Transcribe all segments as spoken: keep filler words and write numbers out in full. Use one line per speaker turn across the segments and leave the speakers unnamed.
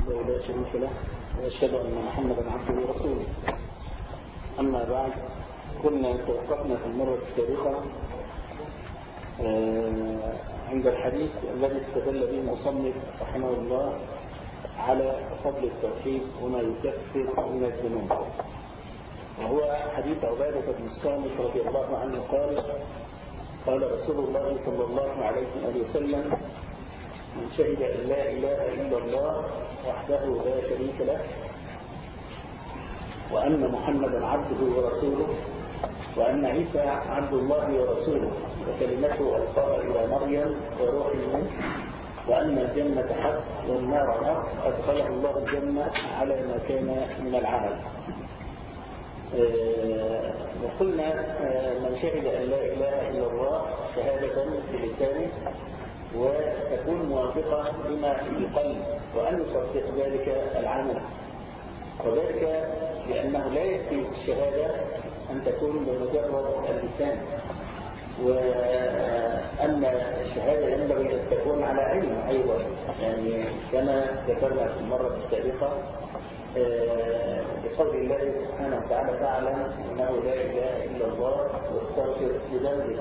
وحده لا شريك له وأشهد أن محمدا عبده ورسوله. أما بعد، كنا توقفنا في المرة السابقة عند الحديث الذي استدل به المصنف رحمه الله على فضل التوحيد وما يكفر من الذنوب، وهو حديث عبادة بن الصامت رضي الله عنه قال: قال رسول الله صلى الله عليه وسلم: من شهد أن لا إله إلا الله وحده لا شريك له وأن محمدا عبده ورسوله وأن عيسى عبد الله ورسوله وكلمته ألقاها إلى مريم وروح منه وأن الجنة حق والنار حق أدخله الله الجنة على ما كان من العمل. وقلنا من شهد أن لا إله إلا الله شهادة بلسانه وتكون موافقة بما في القلب وأن يصدق ذلك العمل، وذلك لأنه لا يكفي الشهادة أن تكون بمجرد اللسان، وأن الشهادة ينبغي أن تكون على علم أيضا، يعني كما ذكرنا في المرة السابقة بقول الله سبحانه وتعالى: فاعلم أنه لا إله إلا الله واستغفر لذنبك.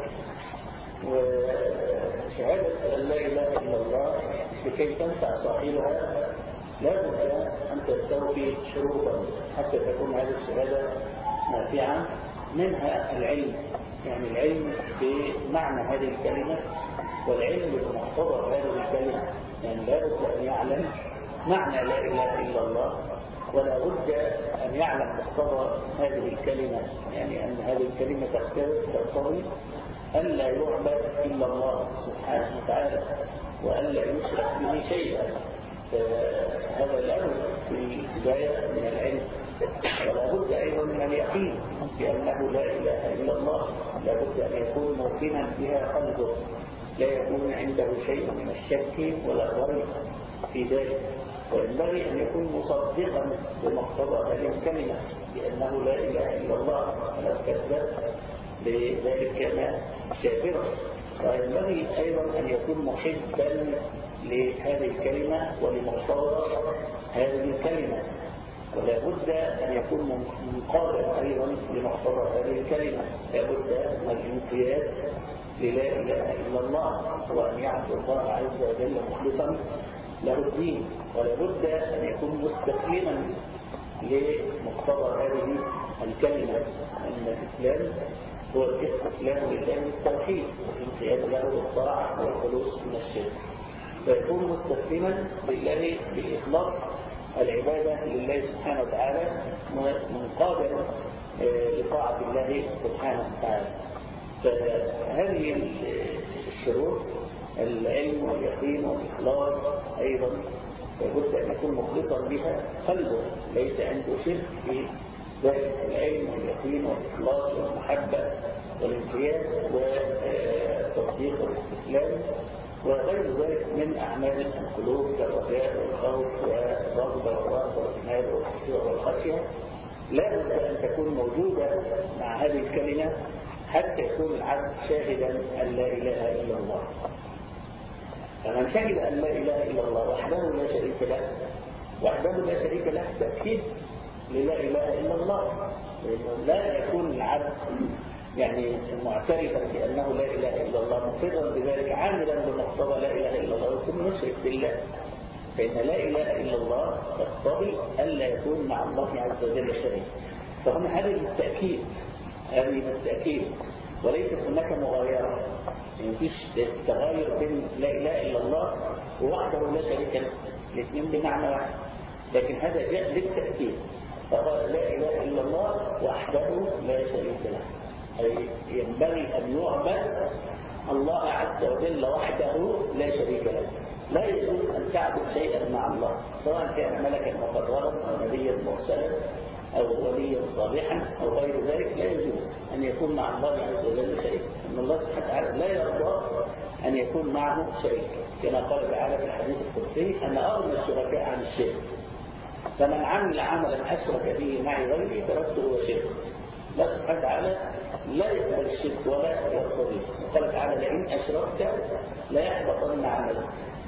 وشهادة أن لا إله إلا الله لكي تنفع صاحبها لا بد أن تستوفي شروطا حتى تكون هذه الشهادة نافعة، منها العلم، يعني العلم بمعنى هذه الكلمة والعلم بمقتضى هذه الكلمة، يعني لا بد أن يعلم معنى لا إله إلا الله ولا بد أن يعلم مقتضى هذه الكلمة، يعني أن هذه الكلمة تقتضي أن لا يعبد إلا الله سبحانه وتعالى وأن لا يشرك به شيئا. فهذا الأمر في البداية من العلم، ولا بد أيضا من اليقين بأنه لا إله إلا الله، لا بد أن يكون موقنا بها قلبه، لا يكون عنده شيء من الشك ولا الريب في ذلك، وينبغي أن يكون مصدقا بمقتضى هذه الكلمة بأنه لا إله إلا الله ولو كذب لذلك كان كافرا، وينبغي أيضا أن يكون محبا لهذه الكلمة ولمقتضى هذه الكلمة، ولا بد أن يكون منقادا أيضا لمقتضى هذه الكلمة، لا بد من الانقياد للا إله إلا الله وأن يعبد الله عز وجل مخلصا له الدين، ولا بد أن يكون مستسلما لمقتضى هذه الكلمة، أن الإسلام هو الاستسلام لله بالتوحيد والانقياد له بالطاعة والخلوص من الشرك، فيكون مستسلما لله بإخلاص العبادة لله سبحانه وتعالى منقادا لطاعة الله سبحانه وتعالى. فهذه الشروط العلم واليقين والإخلاص أيضا لابد أن يكون مخلصا بها قلبه، ليس عنده شرك في ذلك العلم واليقين والإخلاص والمحبة والانقياد وتصديق والاستسلام وغير ذلك من أعمال القلوب كالرجاء والخوف والرغبة والرهبة والإنابة والخشوع والخشية، لا بد أن تكون موجودة مع هذه الكلمة حتى يكون العبد شاهدا أن لا إله إلا الله. فمن شهد أن لا إله إلا الله وحده لا شريك له، وحده لا شريك له تأكيد للا إله إلا الله، لا يكون العبد يعني معترفا بأنه لا إله إلا الله مقرا بذلك عاملا بمقتضى لا إله إلا الله ويكون مشرك بالله، فإن لا إله إلا الله تقتضي ألا يكون مع الله عز وجل شريك. فهنا هذه التأكيد، هذه التأكيد وليست هناك مغايرة، يعني مفيش تغاير بين لا إله إلا الله ووحده لا شريك له، الاثنين بمعنى واحد، لكن هذا جاء للتأكيد، فقال لا إله إلا الله وحده لا شريك له، أي ينبغي أن يعبد الله عز وجل وحده لا شريك له، لا يجوز أن تعبد شيئا مع الله سواء كان ملكا مقربا أو نبيا مرسلا أو وليا صالحا أو غير ذلك، لا يجوز أن يكون مع الله عز وجل شريك، أن الله سبحانه وتعالى لا يرضى أن يكون معه شريك، كما قال تعالى في الحديث القدسي: أنا أغنى الشركاء عن الشرك، فمن عمل عملا أشرك به معي غيري تركته وشرك. الله سبحانه وتعالى لا يقبل الشرك ولا يرتضيه، وقال تعالى: لئن أشركت لا يحبطن عملك،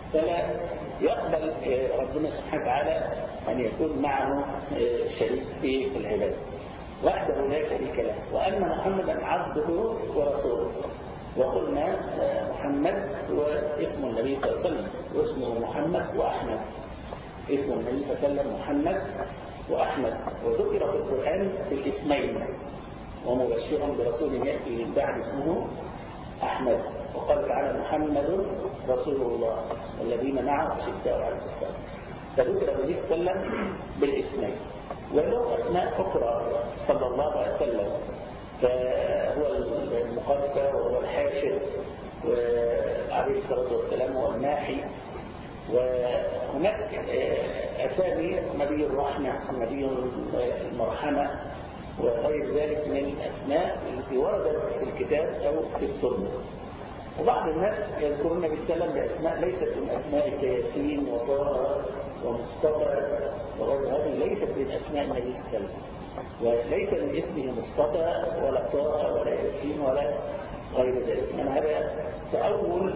فلا يقبل ربنا سبحانه وتعالى أن يكون معه شريك في العبادة وحده لا شريك له، وأن محمدا عبده ورسوله. وقلنا محمد هو اسم النبي صلى الله عليه وسلم، واسمه محمد وأحمد. اسم النبي صلى الله عليه وسلم محمد وأحمد، وذكر في القرآن بالاسمين، ومبشرا برسول يأتي من بعد اسمه أحمد. وقال تعالى محمد رسول الله والذين معه أشداء على الكفار. فذكر النبي صلى الله عليه وسلم بالاسمين، وله أسماء أخرى صلى الله عليه وسلم، فهو المقدر وهو الحاشر وعليه الصلاة والسلام هو الناحي. وهناك أسامي نبي الرحمة، نبي المرحمة، وغير ذلك من الأسماء التي وردت في الكتاب أو في السنة. وبعض الناس يذكرون النبي صلى الله عليه وسلم بأسماء ليست من أسماء كياسين وطه ومصطفى، وغير هذه ليست من أسماء النبي صلى الله عليه وسلم، وليس من اسمه مصطفى ولا طه ولا ياسين ولا غير ذلك. من هذا تأول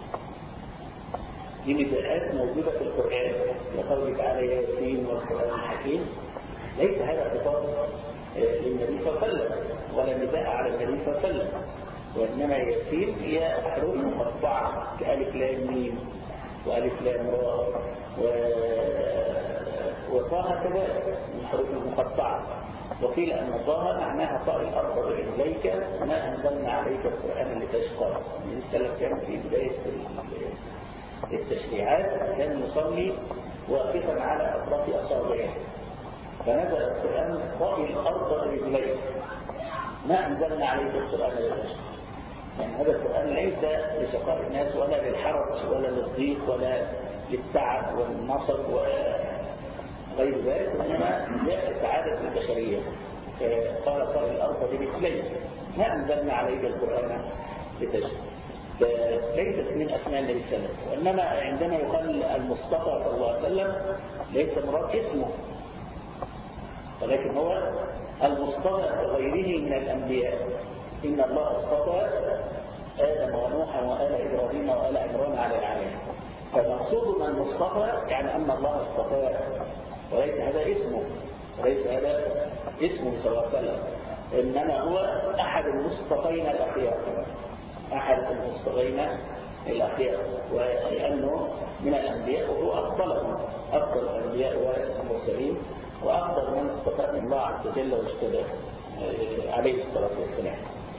لنداءات موجودة في القرآن لقوله تعالى ياسين والقرآن الحكيم، ليس هذا خطاب للنبي صلى الله عليه وسلم ولا نداء على النبي صلى الله عليه وسلم، وإنما ياسين هي حروف مقطعة كألف لام ميم وألف لام راء وطه كذلك من الحروف المقطعة. وقيل أن طه معناها طاء الأرض إليك ما أنزلنا عليك القرآن لتشقى. النبي صلى الله عليه وسلم كان في بداية التشريعات كان يصلي واقفا على أطراف أصابعه، فنزل القرآن طاء الأرض رجليك ما أنزلنا عليك القرآن لتشقى. يعني هذا القرآن ليس لشقاء الناس ولا للحرج ولا للضيق ولا للتعب والنصب وغير ذلك، وإنما جاء سعادة البشرية. قال طاء الأرض رجليك ما أنزلنا عليك القرآن لتشقى. ليست من أسماء النبي صلى الله عليه وسلم، وإنما عندما يقال المصطفى صلى الله عليه وسلم ليس مراد اسمه، ولكن هو المصطفى كغيره من الأنبياء. إن الله اصطفى آدم ونوحا وآل إبراهيم وآل عمران على العالمين. فمقصود من المصطفى يعني أن الله اصطفاه، وليس هذا اسمه، وليس هذا اسمه صلى الله عليه وسلم، إنما هو أحد المصطفين الأخيار، أحد المصطفين الأخيار، ولأنه من الأنبياء وهو أفضلهم، أفضل الأنبياء والمرسلين، وأفضل من اصطفاه من الله عز وجل واجتباه عليه الصلاة والسلام.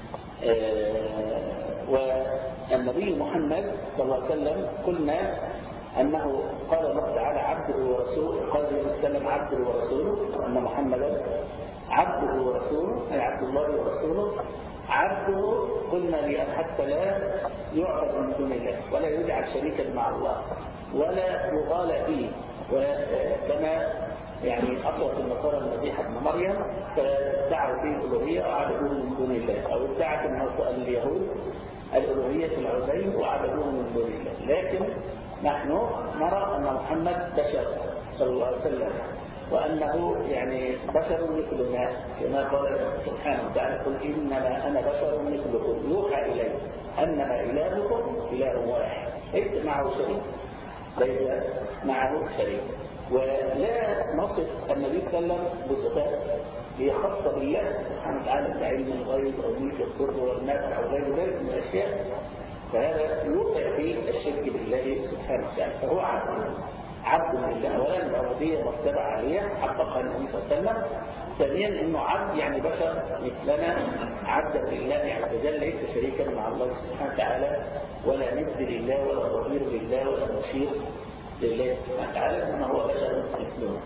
والنبي محمد صلى الله عليه وسلم قلنا أنه قال الله تعالى عبده ورسوله، قال النبي صلى الله عليه وسلم عبده ورسوله، وأن محمدا عبده ورسوله أي عبد الله ورسوله. عبده قلنا لأن حتى لا يعبد من دون الله ولا يجعل شريكا مع الله ولا يغالى فيه، وكما يعني أطلق النصارى المسيح ابن مريم فادعوا فيه الألوهية وعبدوه من دون الله، أو ادعت اليهود الألوهية في العزيز وعبدوه من دون الله. لكن نحن نرى أن محمد بشر صلى الله عليه وسلم، وأنه يعني بشر مثلنا، كما قال سبحانه وتعالى قل إنما أنا بشر مثلكم يوحى إلي أنما إلهكم إله واحد ليس معه شريك، ليس معه شريك. ولا نصف النبي صلى الله عليه وسلم بصفات هي خاصة بالله سبحانه وتعالى كعلم الغيب أو ملك الضر والنفع أو غير ذلك من الأشياء، فهذا يوقع في الشرك بالله سبحانه وتعالى. فهو عبد عبد لله. أولا العبودية مرتبة عليها حققها النبي صلى الله عليه وسلم. ثانيا إنه عبد يعني بشر مثلنا، عبدا لله عز وجل ليس شريكا مع الله سبحانه وتعالى ولا ند لله ولا ظهير لله ولا مشير لله سبحانه وتعالى، إنما هو بشر مثلنا.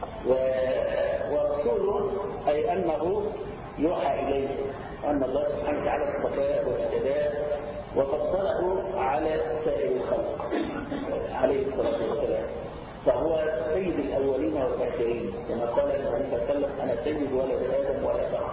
ورسوله أي أنه يوحى إليه أن الله سبحانه وتعالى اصطفاه واجتباه وفضله على سائر الخلق عليه الصلاة والسلام، فهو سيد الأولين والآخرين كما قال النبي صلى الله عليه وسلم أنا سيد ولد آدم ولا فخر.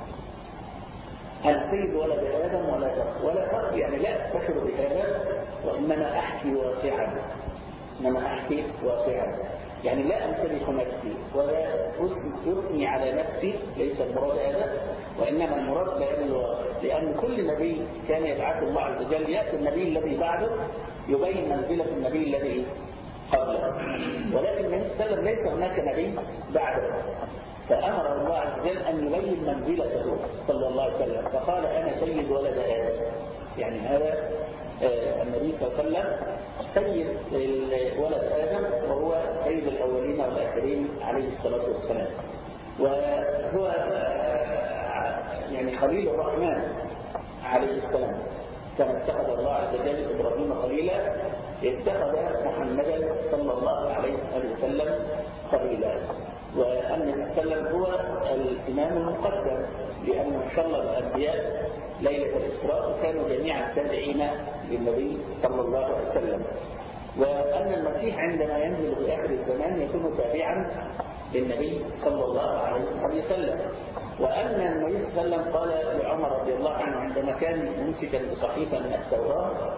أنا سيد ولد آدم ولا فخر، ولا فخر يعني لا أفتخر بهذا، وإنما أحكي واقعا، إنما أحكي واقعا. يعني لا أمتلك نفسي ولا أثني على نفسي، ليس المراد هذا، وإنما المراد لأن, لأن كل نبي كان يبعث الله عز وجل يأتي النبي الذي بعده يبين منزلة النبي الذي قبله، ولكن النبي صلى الله عليه وسلم ليس هناك نبي بعده، فأمر الله عز وجل أن يبين منزلته صلى الله عليه وسلم، فقال أنا سيد ولد آدم. يعني هذا النبي صلى الله عليه وسلم سيد ولد آدم، وهو سيد الأولين والآخرين عليه الصلاة والسلام، وهو يعني خليل الرحمن عليه السلام، كما اتخذ الله عز وجل إبراهيم خليلا اتخذ محمدا صلى الله عليه وسلم خليلا. وأن النبي صلى الله عليه وسلم هو الإمام المقدم، لأنه صلى الأنبياء ليلة الإسراء كانوا جميعا تابعين للنبي صلى الله عليه وسلم، وأن المسيح عندما ينزل في آخر الزمان يكون تابعا للنبي صلى الله عليه وسلم. وأن النبي صلى الله عليه وسلم قال لعمر رضي الله عنه عندما كان ممسكا بصحيفة من التوراة،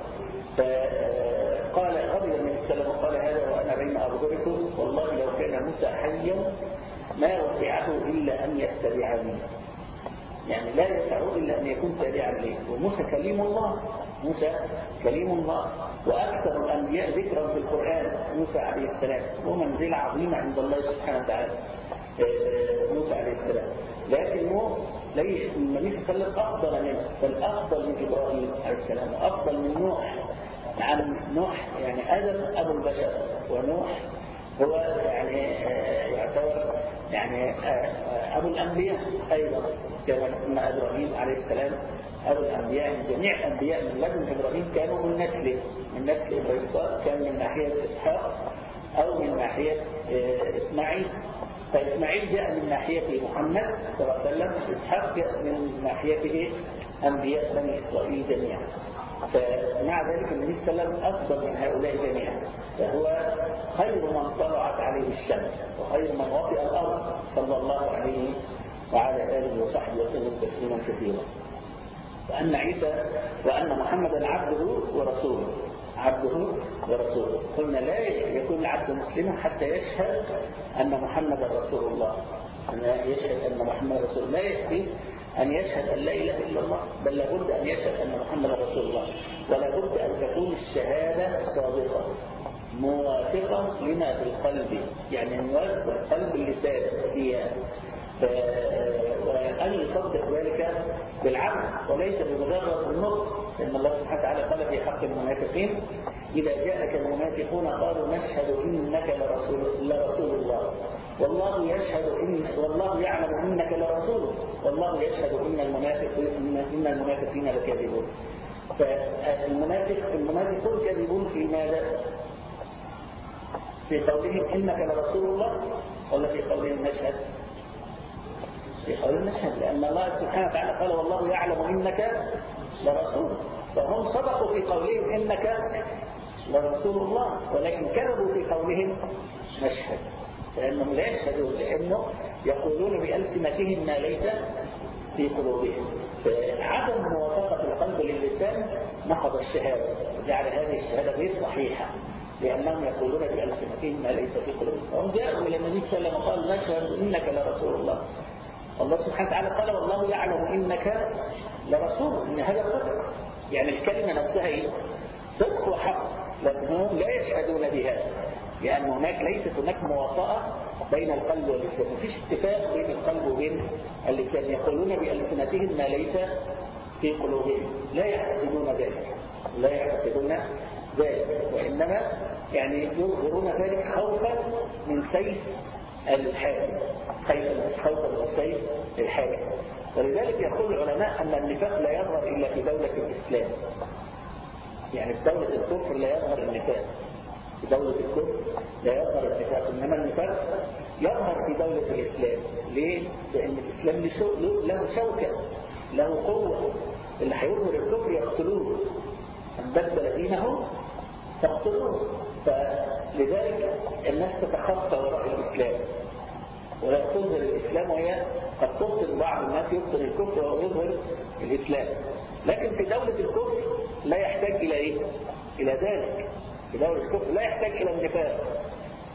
فقال غضب النبي صلى الله عليه وسلم وقال هذا وأنا بين أظهركم والله لو كان موسى حيا ما وسعه إلا أن يتبعني، يعني لا يسعه إلا أن يكون تابعا ليه. وموسى كليم الله، موسى كليم الله، وأكثر الأنبياء ذكرا في القرآن موسى عليه السلام، ومنزلة عظيمة عند الله سبحانه وتعالى موسى عليه السلام، لكنه النبي صلى الله عليه وسلم أفضل منه، بل أفضل من إبراهيم عليه السلام، وأفضل من نوح. عن نوح يعني آدم أبو البشر، ونوح هو يعني يعتبر يعني أبو الأنبياء أيضا، كما إبراهيم عليه السلام أبو الأنبياء. جميع الأنبياء من لدن إبراهيم كانوا من نسله، من نسل إبراهيم، كان من ناحية إسحاق أو من ناحية إسماعيل. فإسماعيل جاء من ناحية محمد صلى الله عليه وسلم، إسحاق جاء من ناحيته أنبياء بني إسرائيل جميعا. فمع ذلك النبي صلى الله عليه وسلم أفضل من هؤلاء جميعا، فهو خير من طلعت عليه الشمس وخير من وطئ الأرض صلى الله عليه وعلى آله وصحبه وسلم تسليما كثيرا. وأن عيسى وأن محمدا عبده ورسوله، عبده ورسوله. قلنا لا يكون العبد مسلما حتى يشهد أن محمدا رسول الله، أن يشهد أن محمدا رسول الله. لا يكفي أن يشهد أن لا إله إلا الله، بل لابد أن يشهد أن محمدا رسول الله، ولا بد أن تكون الشهادة صادقة موافقة لما في القلب، يعني موافق قلب اللسان فيها، وأن يصدق ذلك بالعمل وليس بمجرد النطق. إن الله سبحانه وتعالى قال في حق المنافقين إذا جاءك المنافقون قالوا نشهد إنك لرسول, لرسول الله والله يشهد إن والله يعلم إنك لرسوله والله يشهد إن المنافقين إن المنافقين لكاذبون. فالمنافق المنافقون كاذبون في ماذا؟ في قولهم إنك لرسول الله ولا في قولهم نشهد؟ في قولهم نشهد، لأن الله سبحانه وتعالى قال والله يعلم إنك لرسول، فهم صدقوا في قولهم إنك لرسول الله، ولكن كذبوا في قولهم نشهد، لأنهم لا يشهدون، لأنه يقولون بألسنتهم ما ليس في قلوبهم. فعدم موافقة القلب للسان نقض الشهادة وجعل هذه الشهادة غير صحيحة، لأنهم يقولون بألسنتهم ما ليس في قلوبهم. وهم جاءوا إلى النبي صلى الله عليه وسلم وقال نشهد إنك لرسول الله. الله سبحانه وتعالى قال والله يعلم إنك لرسول، إن هذا صدق، يعني الكلمة نفسها إيه؟ صدق وحق، لكنهم لا يشهدون بها، لأن هناك ليست هناك موافقة بين القلب واللسان، مفيش اتفاق بين القلب وبين اللسان، يقولون بألسنتهم ما ليس في قلوبهم، لا يعتقدون ذلك لا يعتقدون ذلك وإنما يعني يظهرون ذلك خوفا من سيف الحاكم، خوفا من سيف الحاكم. ولذلك يقول العلماء أن النفاق لا يظهر إلا في دولة الإسلام، يعني في دولة الكفر لا يظهر النفاق، في دولة الكفر لا يظهر النفاق، إنما النفاق يظهر في دولة الإسلام. ليه؟ لأن الإسلام له شوكة، له قوة، اللي هيظهر الكفر يقتلوه، من بدل دينه تقتلوه. فلذلك الناس تتخفى وراء الإسلام ولا تظهر الإسلام، وهي قد تبطل بعض الناس يبطل الكفر ويظهر الإسلام. لكن في دولة الكفر لا يحتاج إلى إيه؟ إلى ذلك. في دولة الكفر لا يحتاج إلى النفاق،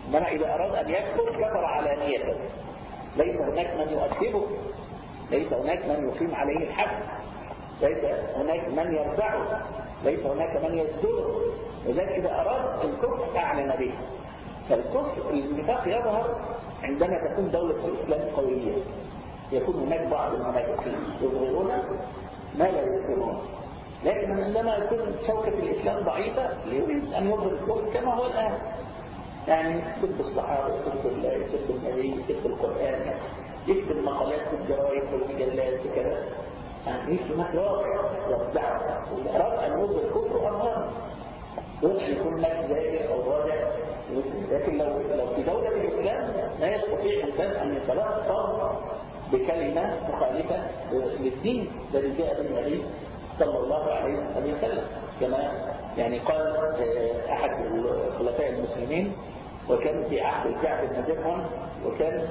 إنما إذا أراد أن يكفر كفر علانية، ليس هناك من يؤدبه، ليس هناك من يقيم عليه الحد، ليس هناك من يرفعه، ليس هناك من يسجده. لذلك إذا أراد الكفر أعلن به. فالكفر النفاق يظهر عندما تكون دولة الإسلام قوية، يكون هناك بعض المنافقين يظهرون ما لا يظهرون، لكن عندما يكون شوكة الإسلام ضعيفة يريد أن يظهر الكفر كما هو الآن، يعني يسب الصحابة، يسب الله، يسب النبي، يسب القرآن، يكتب مقالات في الجرايد والمجلات وكذا، يعني في مكراء والدعوة. إذا أراد أن يظهر الكفر أظهر، يمكن يكون هناك زائر أو راجع، لكن لو لو في دولة الإسلام لا يستطيع الإنسان أن يتلفظ بكلمة مخالفة للدين الذي جاء به النبي صلى الله عليه وسلم، كما يعني قال أحد خلفاء المسلمين، وكان في عهد الجعد بن درهم، وكان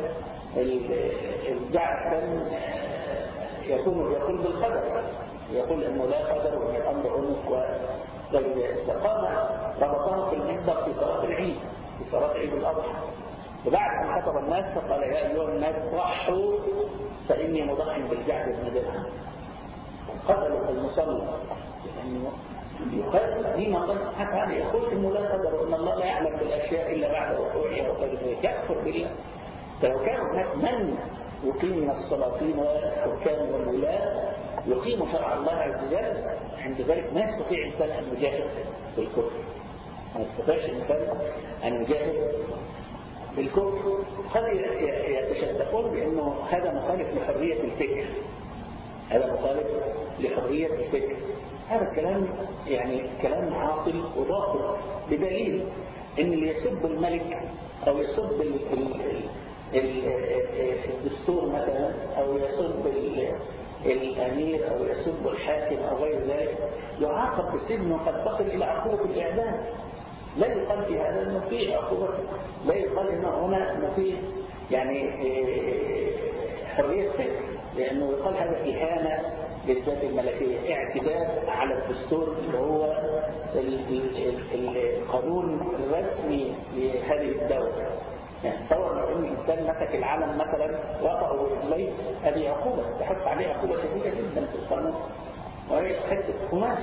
الجعد كان يكون يقول بالقدر، يقول انه لا قدر وان الامر انف وغير ذلك. فقام ربطاه في المنبر في صلاه العيد، في صلاه عيد الاضحى، وبعد ان خطب الناس فقال: يا ايها الناس ضحوا فاني مضح بالجعد بن درهم. قتلوا المصلى، لانه يقال دين الله سبحانه وتعالى يقول انه لا قدر وان الله لا يعلم بالاشياء الا بعد وقوعها وغير ذلك، يكفر بالله. فلو كان هناك من يقيم من السلاطين والحكام والولاة يقيم شرع الله عز وجل، عند ذلك ما يستطيع الإنسان أن يجاهد بالكفر، ما يستطيعش الإنسان أن يجاهد بالكفر. قد يتشدقون بأنه هذا مخالف لحرية الفكر، هذا مخالف لحرية الفكر. هذا الكلام يعني كلام عاطل وباطل، بدليل أن اللي يسب الملك أو يسب ال ال الدستور مثلا، أو يسب الأمير أو يسب الحاكم أو غير ذلك يعاقب بالسجن وقد تصل إلى عقوبة الإعدام. لا يقال في هذا أنه في عقوبة، لا يقال أنه هنا أنه في يعني حرية فكر، لأنه يقال هذا إهانة للذات الملكية، اعتداء على الدستور اللي هو القانون الرسمي لهذه الدولة. يعني تصور لو ان الانسان مسك العلم مثلا وقعه برجليه، هذه عقوبه تحط عليه عقوبه شديده جدا في القانون، وهي حته قماش.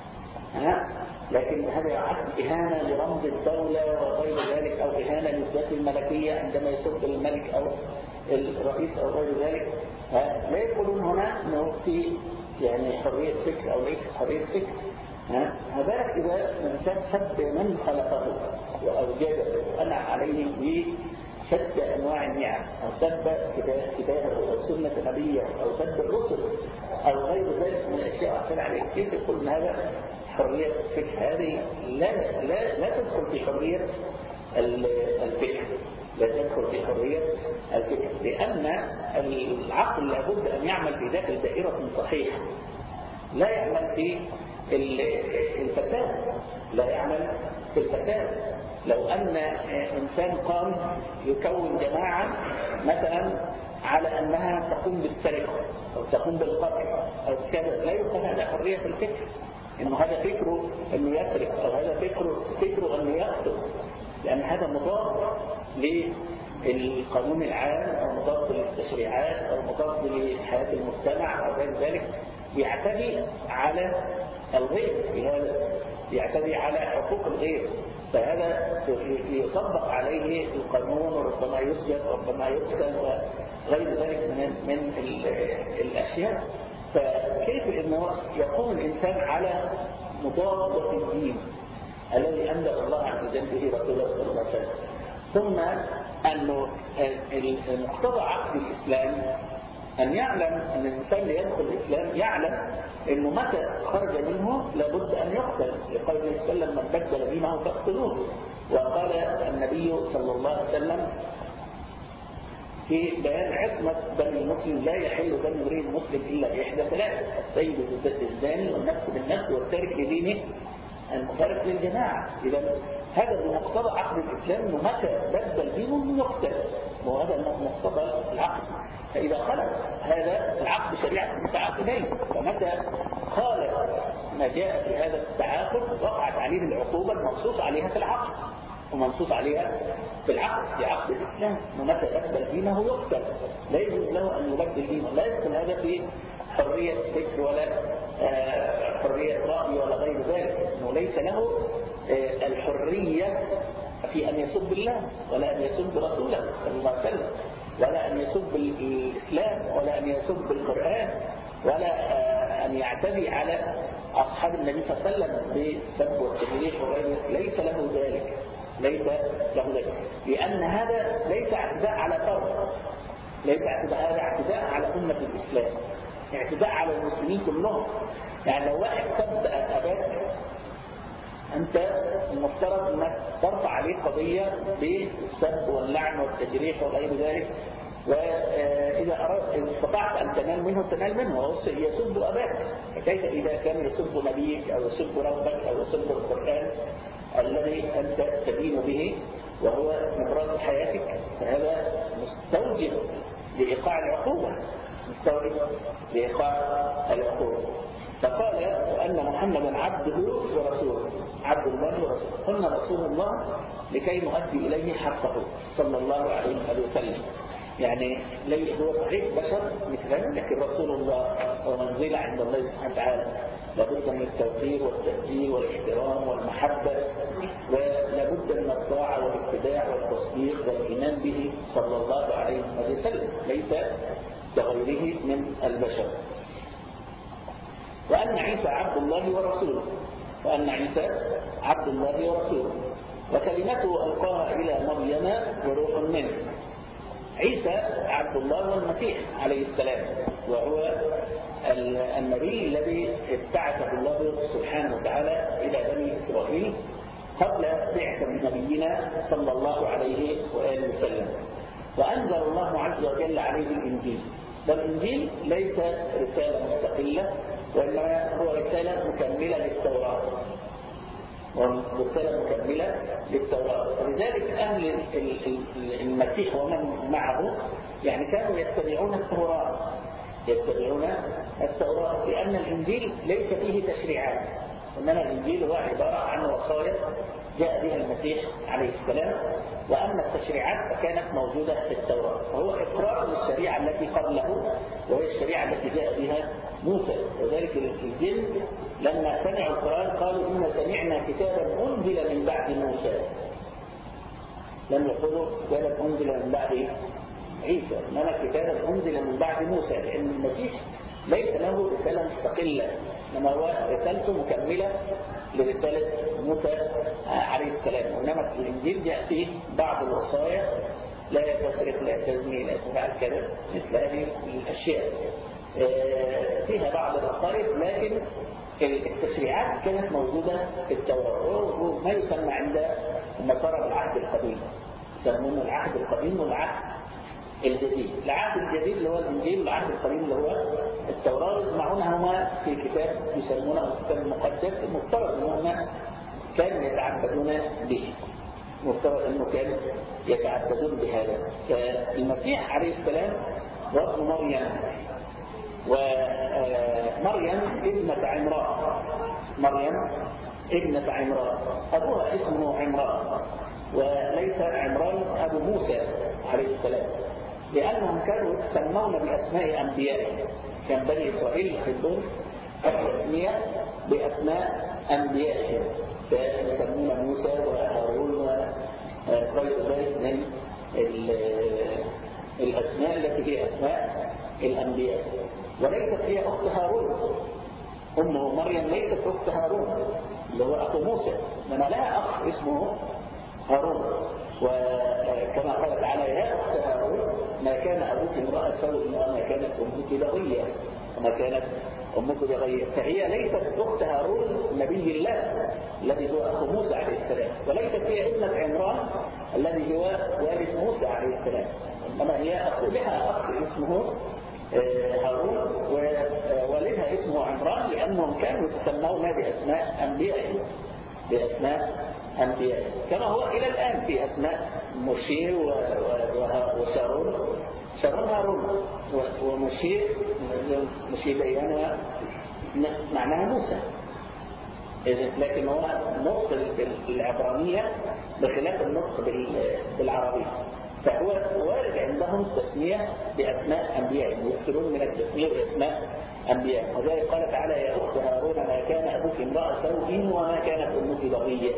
لكن هذا يعد اهانه لرمز الدوله وغير ذلك، او اهانه للذات الملكيه عندما يسب الملك او الرئيس او غير ذلك. لا يقولون هنا انه في يعني حريه فكر او ليس حريه فكر. هذا إذا الإنسان سب من خلقه وأوجده وأنع عليه بشتى أنواع النعم، أو سب كتابه أو سنة نبيه أو سب الرسل أو غير ذلك من الأشياء أعطينا عليه، كيف يقول هذا حرية الفكر؟ هذه لا, لا, لا تدخل في حرية الفكر، لا تدخل في حرية الفكر، لأن العقل لابد أن يعمل في داخل دائرة صحيحة، لا يعمل في الفساد، لا يعمل في الفساد. لو أن إنسان قام يكون جماعة مثلا على أنها تقوم بالسرقة أو تقوم بالقتل أو كذا، لا يقال هذا حرية الفكر، إنه هذا فكره أنه يسرق أو هذا فكره فكره أنه يقتل، لأن هذا مضاد للقانون العام أو مضاد للتشريعات أو مضاد لحياة المجتمع أو غير ذلك. يعتدي على الغير، بهذا يعتدي على حقوق الغير، فهذا يطبق عليه القانون وربما يسجن وربما يقتل وغير ذلك من من الاشياء. فكيف انه يقوم الانسان على مضاد الدين الذي انزل الله عز وجل به رسوله صلى الله عليه وسلم؟ ثم انه المقتضى عقد الاسلام أن يعلم أن الإنسان ليدخل الإسلام يعلم أنه متى خرج منه لابد أن يقتل، لقول النبي صلى الله عليه وسلم: من بدل دينه فاقتلوه. وقال النبي صلى الله عليه وسلم في بيان عصمة بني المسلم: لا يحل دم امرئ مسلم إلا بإحدى ثلاث: السيد الزاني والنفس بالنفس والتارك لدينه المفارق للجماعة. إذا هذا بمقتضى عقد الإسلام أنه متى بدل دينه يقتل، وهذا مقتضى العقد. فإذا خلق هذا العقد شريعة المتعاقدين، فمتى خالف ما جاء في هذا التعاقد وقعت عليه العقوبة المنصوص عليها في العقد. ومنصوص عليها في العقد، في عقد الإسلام، ومتى يقبل دينه يقتل، لا يجوز له أن يبدل دينه، لا يدخل هذا في حرية فكر ولا حرية رأي ولا غير ذلك، إنه ليس له الحرية في أن يسب الله ولا أن يسب رسوله صلى الله عليه وسلم ولا أن يسب الإسلام ولا أن يسب القرآن ولا أن يعتدي على أصحاب النبي صلى الله عليه وسلم بالسب والتجريح وغيره، ليس له ذلك، ليس له ذلك، لأن هذا ليس اعتداء على فرد، ليس اعتداء، هذا اعتداء على أمة الإسلام، اعتداء على المسلمين كلهم. يعني لو واحد سب أباك أنت المفترض أنك ترفع عليه قضية بالسب واللعن والتجريح وغير ذلك، وإذا أردت استطعت أن تنال منه تنال منه، وهو يسب أباك، فكيف إذا كان يسب نبيك أو يسب ربك أو يسب القرآن الذي أنت تدين به وهو مدرسة حياتك؟ فهذا مستوجب لإيقاع العقوبة، مستوجب لإيقاع العقوبة. فقال أن محمدا عبده ورسوله، عبد الله ورسوله، قلنا رسول الله لكي نؤدي إليه حقه صلى الله عليه وسلم. يعني هو صحيح بشر مثلنا، لكن رسول الله هو منزل عند الله سبحانه وتعالى، لابد من التوقير والتقدير والاحترام والمحبة، ولابد من الطاعة والاتباع والتصديق والإيمان به صلى الله عليه وسلم، ليس كغيره من البشر. وأن عيسى عبد الله ورسوله، وأن عيسى عبد الله ورسوله، وكلمته ألقاها إلى مريم وروح منه. عيسى عبد الله والمسيح عليه السلام، وهو النبي الذي ابتعثه الله سبحانه وتعالى إلى بني إسرائيل قبل بعثة نبينا صلى الله عليه وآله وسلم. وأنزل الله عز وجل عليه الإنجيل، والإنجيل ليس رسالة مستقلة، وإنما هو رسالة مكملة للتوراة، ورسالة مكملة للتوراة. ولذلك أهل المسيح ومن معه يعني كانوا يتبعون التوراة، يتبعون التوراة لأن الإنجيل ليس فيه تشريعات، إنما الإنجيل هو عبارة عن وصايا جاء بها المسيح عليه السلام، وأما التشريعات كانت موجودة في التوراة، وهو إقرار للشريعة التي قبله وهي الشريعة التي جاء بها موسى. وذلك الجن لما سمعوا القرآن قالوا إن سمعنا كتابا أنزل من بعد موسى، لم يقولوا كتابا أنزل من بعد عيسى، إنما كتابا أنزل من بعد موسى، لأن المسيح ليس له رسالة مستقلة، إنما هو رسالته مكملة لرسالة موسى عليه السلام. وإنما الإنجيل جاء فيه بعض الوصايا، لا تسرق، لا تزني، لا تفعل كذا، مثل هذه الأشياء فيها بعض الوصايا، لكن التشريعات كانت موجودة في التوراة، وما يسمى عند النصارى بالعهد القديم، يسمونه العهد القديم والعهد الجديد. العهد الجديد اللي هو الإنجيل، والعهد القديم اللي هو التوراة، يجمعونها هما في كتاب يسمونه الكتاب المقدس، المفترض أنهم كانوا يتعبدون به، مفترض أنه كانوا يتعبدون بهذا. فالمسيح عليه السلام وابن مريم، ومريم ابنة عمران، مريم ابنة عمران، أبوها اسمه عمران، وليس عمران أبو موسى عليه السلام، لأنهم كانوا يسمون بأسماء أنبيائهم. كان بني إسرائيل يحبون التسمية بأسماء أنبيائهم، فيسمون موسى وهارون وغير ذلك من الأسماء التي هي أسماء الأنبياء. وليست هي أخت هارون، أمه مريم ليست أخت هارون اللي هو أخو موسى، إنما لها أخ اسمه هارون. وكما قال تعالى يا أخت هارون ما كان أبوك امرأة سوء وما كانت أمك بغية، وما كانت أمك بغية. فهي ليست أخت هارون نبي الله الذي هو أخو موسى عليه السلام، وليست هي ابنة عمران الذي هو والد موسى عليه السلام، إنما هي أخ لها أخ اسمه هارون، ووالدها اسمه عمران، لأنهم كانوا يتسمون بأسماء أنبيائهم، بأسماء أنبياء، كما هو إلى الآن في أسماء مشير وشارون، شارون هارون، ومشير مشير بيانها معناها موسى. لكن هو نطق العبرانية بخلاف النطق بالعربية. فهو وارد عندهم التسمية بأسماء أنبياء، يكثرون من التسمية بأسماء أنبياء. وذلك قال تعالى: يا أخت هارون ما كان أبوك امرأ سوء وما كانت أمك بغية.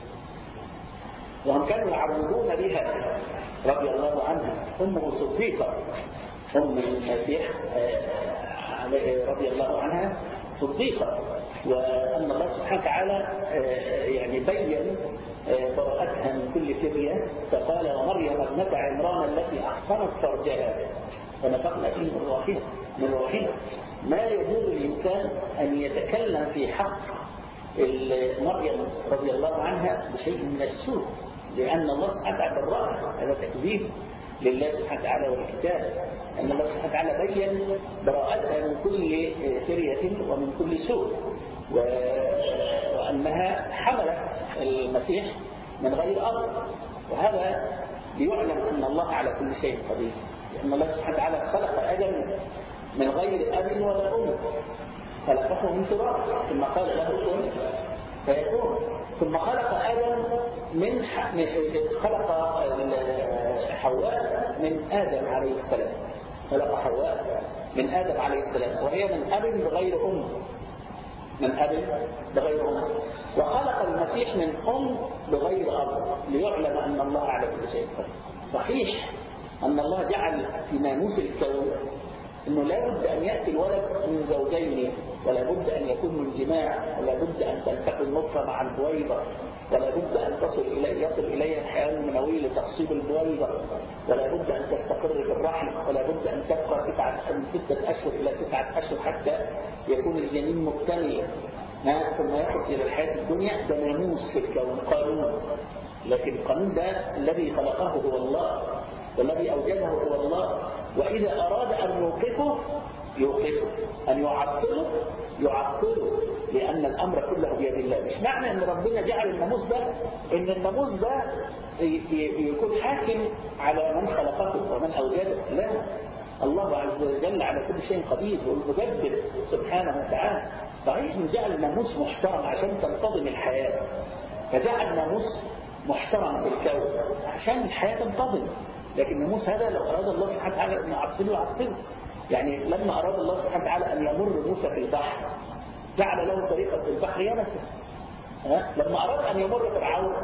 وهم كانوا يعرضون بها رضي الله عنها أمه صديقة، أم المسيح رضي الله عنها صديقة، وأن الله سبحانه وتعالى يعني بين براءتها من كل فرية، فقال: ومريم ابنة عمران التي أحصنت فرجها فنفخنا فيه من روحنا من روحنا. ما يجوز للإنسان أن يتكلم في حق مريم رضي الله عنها بشيء من السوء، لأن الله سبحانه وتعالى برأها. هذا تكذيب لله سبحانه وتعالى والكتاب، أن الله سبحانه وتعالى بين براءتها من كل فرية ومن كل سوء، وأنها حملت المسيح من غير أب. وهذا ليعلم أن الله على كل شيء قدير، لأن الله سبحانه وتعالى خلق آدم من غير أب ولا أم، خلقه من تراب ثم قال له كن فيكون، ثم خلق آدم من خلق حواء من آدم عليه السلام، خلق حواء من آدم عليه السلام وهي من أب بغير أم، من أب بغير أم، وخلق المسيح من أم بغير أب، ليعلم أن الله على كل شيء قدير. صحيح أن الله جعل في ناموس الكون أنه لا بد أن يأتي الولد من زوجين، ولا بد أن يكون من جماع، ولا بد أن تلتقي النطفة مع البويضة، ولا بد أن تصل إليه يصل إليها الحيوان المنوي لتخصيب البويضة، ولا بد أن تستقر في الرحم، ولا بد أن تبقى تسعة من ستة أشهر إلى تسعة أشهر حتى يكون الجنين مكتمل، ثم يخرج إلى الحياة الدنيا. ده ناموس في الكون، قانون، لكن القانون ده الذي خلقه هو الله، والذي أوجده هو الله، وإذا أراد أن يوقفه يوقفه، أن يعطله يعطله، لأن الأمر كله بيد الله. مش معنى أن ربنا جعل الناموس ده إن الناموس ده يكون حاكم على من خلقه ومن أوجده، لا، الله عز وجل على كل شيء قدير والمدبر سبحانه وتعالى. صحيح إن جعل الناموس محترم عشان تنتظم الحياة، فجعل ناموس محترم في الكون عشان الحياة تنتظم، لكن الناموس هذا لو أراد الله سبحانه وتعالى أن يعطله يعطله. يعني لما أراد الله سبحانه وتعالى أن يمر موسى في البحر جعل له طريقة في البحر يبسا. لما أراد أن يمر فرعون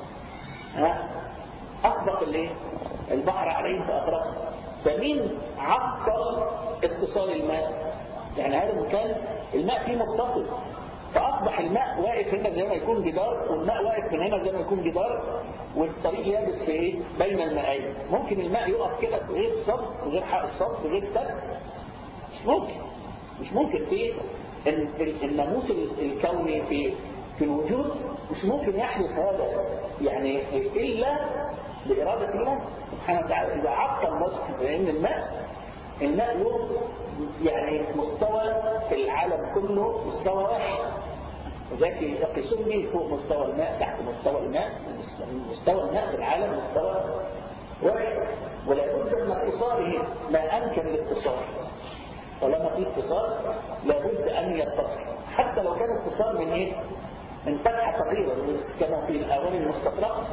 أطبق الايه؟ البحر عليه فأغرقه. فمين عطل اتصال الماء؟ يعني هذا المكان الماء فيه متصل، فأصبح الماء واقف هنا زي ما يكون جدار، والماء واقف من هنا زي ما يكون جدار، والطريق يابس في ايه؟ بين المائين. ممكن الماء يقف كده بغير صد بغير حق صد بغير سد؟ مش ممكن مش ممكن في الناموس الكوني في في الوجود مش ممكن يحدث هذا، يعني إلا بإرادة الله سبحانه وتعالى. إذا عطل الله سبحانه وتعالى، لأن الماء الماء له يعني مستوى في العالم كله مستوى واحد، وذلك يقيسون به فوق مستوى الماء تحت مستوى الماء، مستوى الماء في العالم مستوى واحد، ولا بد من اتصاله ما أمكن الاتصال. طالما في اتصال لابد أن يتصل، حتى لو كان اتصال من إيه؟ من فتحة صغيرة كما في الأواني المستطرقة.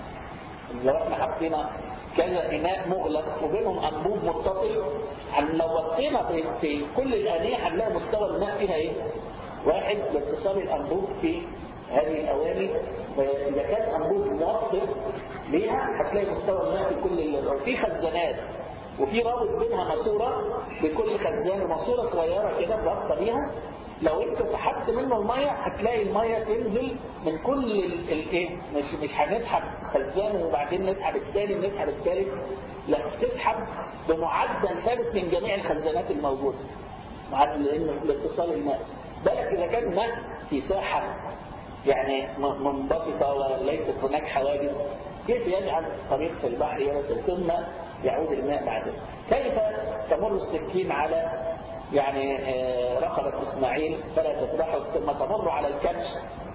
لو احنا حطينا كذا إناء مغلق وبينهم أنبوب متصل، لو بصينا في, في كل الآنية هنلاقي مستوى الماء فيها إيه؟ واحد لاتصال الأنبوب في هذه الأواني. إذا كان أنبوب موصل ليها هتلاقي مستوى الماء في كل، لو في خزانات وفي رابط بينها ماسورة بكل خزان، ماسورة صغيرة كده رابطة بيها، لو انت سحبت منه المية هتلاقي المية تنزل من كل الايه، مش مش هنسحب خزان وبعدين نسحب الثاني ونسحب الثالث، لا، تسحب بمعدل ثابت من جميع الخزانات الموجودة، معدل الاتصال الماء. بالك اذا كان الماء في ساحة يعني منبسطة وليست هناك حواجز، كيف يجعل طريق في البحر يرسل ثم يعود الماء بعده؟ كيف تمر السكين على يعني رقبة إسماعيل فلا تذبحه، ثم تمر على الكبش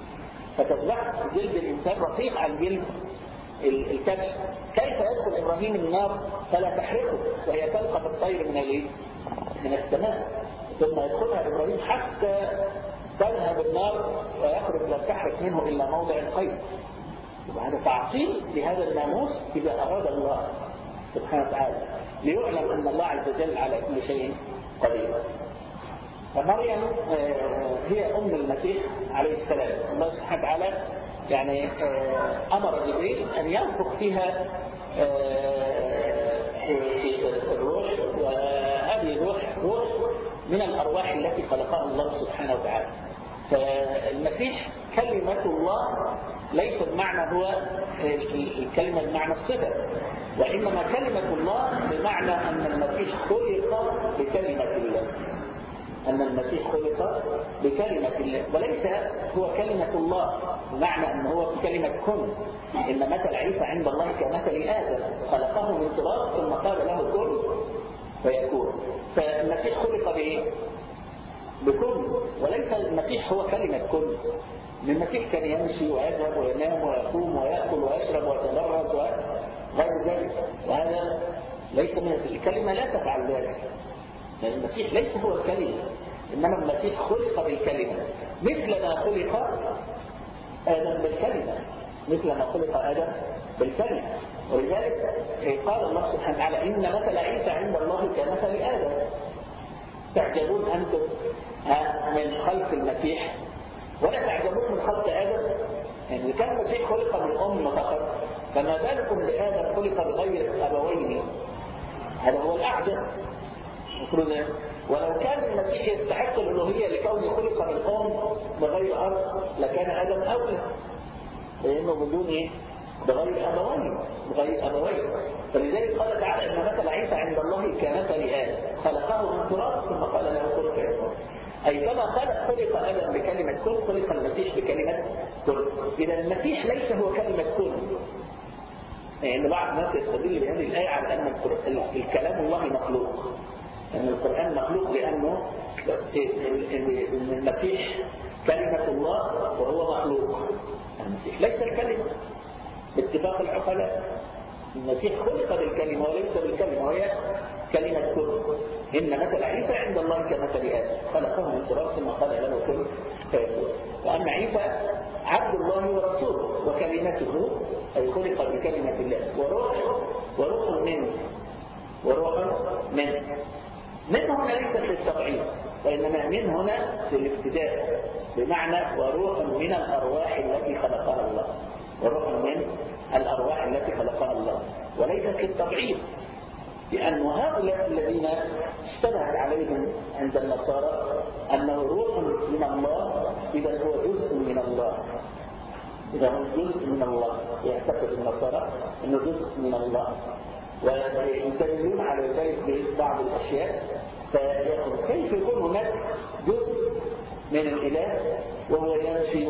فتذبح جلد الإنسان رقيق عن جلد الكبش؟ كيف يدخل إبراهيم النار فلا تحرقه وهي تلقى الطير من الايه؟ من السماء، ثم يدخلها إبراهيم حتى تذهب النار ويخرج لا تحرك منه إلا موضع القيد. وهذا تعطيل لهذا الناموس إذا أراد الله سبحانه وتعالى ليعلم أن الله عز وجل على كل شيء قدير. فمريم هي أم المسيح عليه السلام. الله سبحانه وتعالى يعني أمر جبريل أن ينفخ فيها الروح، وهذه الروح روح من الأرواح التي خلقها الله سبحانه وتعالى. فالمسيح كلمة الله ليس بمعنى هو الكلمة بمعنى الصفة، وإنما كلمة الله بمعنى أن المسيح خلق بكلمة الله، أن المسيح خلق بكلمة الله، وليس هو كلمة الله بمعنى أنه هو كلمة كن. إن مثل عيسى عند الله كمثل آدم خلقه من تراب ثم قال له كن فيكون. فالمسيح خلق بإيه؟ بكن، وليس المسيح هو كلمة كن. المسيح كان يمشي ويذهب وينام ويقوم ويأكل ويشرب ويتدرج وغير ذلك، وهذا ليس من الكلمة، لا تفعل ذلك. يعني المسيح ليس هو الكلمة، إنما المسيح خلق بالكلمة مثل ما خلق آدم بالكلمة، مثل ما خلق آدم بالكلمة. ولذلك قال الله سبحانه وتعالى إن مثل عيسى عند الله كمثل آدم. تعجبون أنتم من خلق المسيح ولا تعجبون من خلق آدم؟ يعني كان المسيح خلق من أم فقط، فما بالكم بآدم خلق بغير أبوين؟ هذا هو الأعجب. ولو كان المسيح يستحق الألوهية لكونه خلق من أم بغير أب لكان آدم أولى، لأنه بدون إيه؟ بغير أبوين بغير أبوين. فلذلك قال تعالى إن مثل عيسى عند الله كمثل آدم خلقه من تراب ثم قال له كن فيكون. أي كما خلق خلق آدم بكلمة كن خلق المسيح بكلمة كن. إذا المسيح ليس هو كلمة كن. يعني بعض الناس يستدل بهذه الآية على أن الكلام الله مخلوق، أن القرآن مخلوق لأنه المسيح كلمة الله وهو مخلوق. المسيح ليس الكلمة باتفاق العقلاء. المسيح خلق بالكلمة وليس بالكلمة، وهي كلمة كن. إن مثل عيسى عند الله كمثل آدم خلقه من تراب ثم قال له كن فيكون. وأما عيسى عبد الله ورسوله وكلمته، أي خلق بكلمة الله وروح وروح منه وروح منه. من هنا ليست للتبعيض، وإنما من هنا للابتداء، بمعنى وروح من الأرواح التي خلقها الله، وروح من الأرواح التي خلقها الله، وليست للتبعيض، لأن هؤلاء الذين اشتبهت عليهم عند النصارى أنه روح من الله إذا هو جزء من الله، إذا هو جزء من الله. يعتقد النصارى أنه جزء من الله، ويستدلون على ذلك ببعض الأشياء. فكيف يكون هناك جزء من الإله وهو يمشي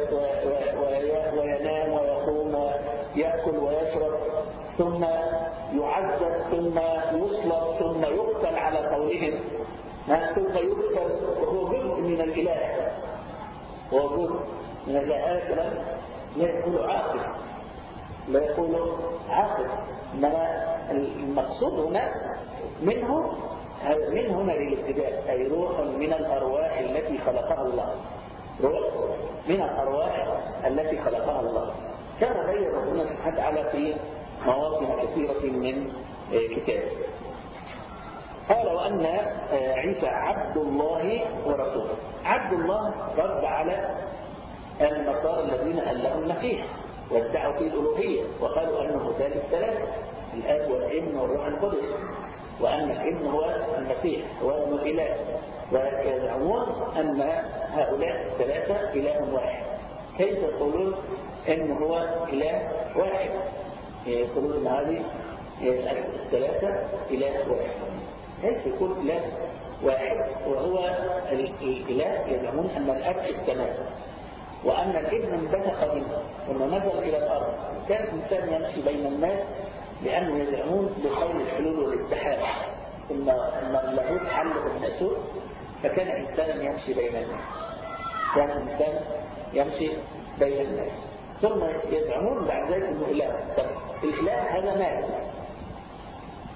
وينام ويقوم ويأكل ويشرب ثم يعذب ثم يصلب ثم يقتل على قولهم، ثم يقتل وهو جزء من الإله، وهو جزء من الإله. لا يقول عاقل، لا يقول عاقل، إنما المقصود هنا منه من هنا للابتداء، أي روح من الأرواح التي خلقها الله، روح من الأرواح التي خلقها الله. كما بين ربنا سبحانه وتعالى في مواطن كثيرة من كتابه. قال وأن عيسى عبد الله ورسوله. عبد الله رد على النصارى الذين ألهوا المسيح وادعوا فيه الألوهية وقالوا أنه ثالث ثلاثة، الآب والابن والروح القدس، وأن الابن هو المسيح وأنه الإله، ويزعمون أن هؤلاء الثلاثة إله واحد. كيف يقولون أنه هو إله واحد؟ يقولون أن هذه الثلاثة إله واحد. كيف يكون إله واحد وهو الإله؟ يزعمون أن الأب في السماء وأن الابن انبثق منه ثم نزل إلى الأرض. كان الإنسان يمشي بين الناس لأنه يزعمون بقول الحلول والاتحاد، ثم اللاهوت حل بالناسوت فكان إنسانا يمشي بين الناس، كان إنسان يمشي بين الناس، ثم يزعمون بعد ذلك أنه إله. الإله هذا مات،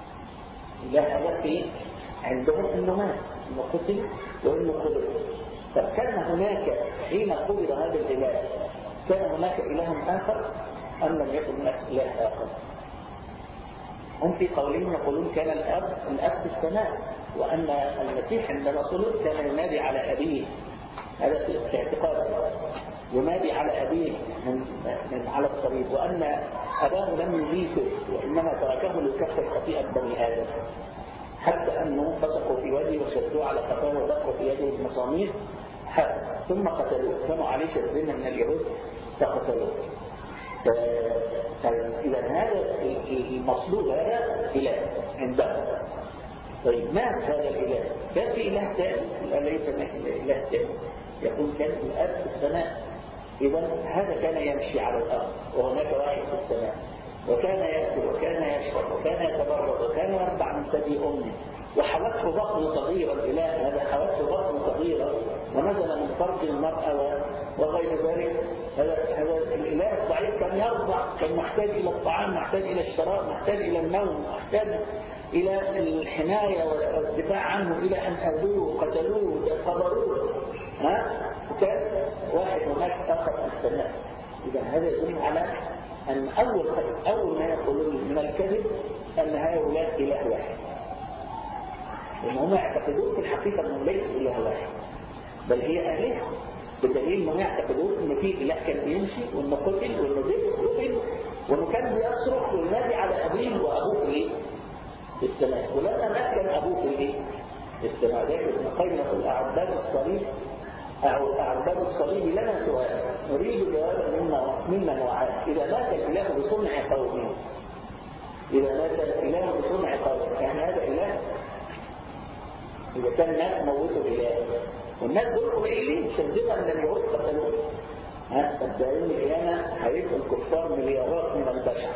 الإله هذا في عندهم أنه مات، أنه قتل وأنه قبل. طب كان هناك حين قبض هذا الإله كان هناك إله آخر أم لم يكن هناك إله آخر؟ هم في قولهم يقولون كان الأب الأب في السماء، وأن المسيح عندما صلب كان ينادي على أبيه، هذا في اعتقاد ينادي على أبيه من, من على الصليب، وأن أباه لم يميته وإنما تركه لكفر خطيئة بني آدم، حتى أنه فسقوا في وجهه وشدوه على قفاه ودقوا في يده المسامير ثم قتلوه، كانوا عليه شدين من اليهود فقتلوه. إذا هذا المصلوب هذا إله عندهم. طيب مات هذا الإله، كان في إله ثاني ليس إله ثاني، يقول كان الأب في السماء، إذا هذا كان يمشي على الأرض وهناك واحد في السماء، وكان يأكل وكان يشرب وكان يتبرد وكان يرضع من ثدي أمه، وحوته بطن صغيرة الإله هذا حوته بطن صغيرة ونزل من فرج المرأة وغير ذلك. هذا هذا الإله الضعيف كان يرضع، كان محتاج إلى الطعام، محتاج إلى الشراب، محتاج إلى النوم، محتاج إلى الحماية والدفاع عنه، إلى أن أذوه وقتلوه وقبروه. ها وكان واحد هناك آخر في السماء. إذا هذا يدل على أن أول أول ما يقولون من الكذب أن هؤلاء إله واحد، لأن هم يعتقدون في الحقيقة أنهم ليسوا إله واحد، بل هي آلهة، بالدليل أنهم يعتقدون أن في إله كان بيمشي وأنه قتل وأنه قتل وأنه كان بيصرخ وينادي على أبيه وأبوه إيه؟ في السماء، ولما مات كان أبوه في إيه؟ في السماء. ذلك ابن القيم يقول أعباد الصليب أعباد الصليب لنا سؤال نريد جوابا ممن وعاه، إذا مات الإله بصنع قومه، إذا مات الإله بصنع قومه يعني هذا إله؟ إذا كان الناس موتوا إله والناس دول قليلين شديدا أن اليهود قتلوه، ها الدائم القيامة هيبقى الكفار مليارات من البشر،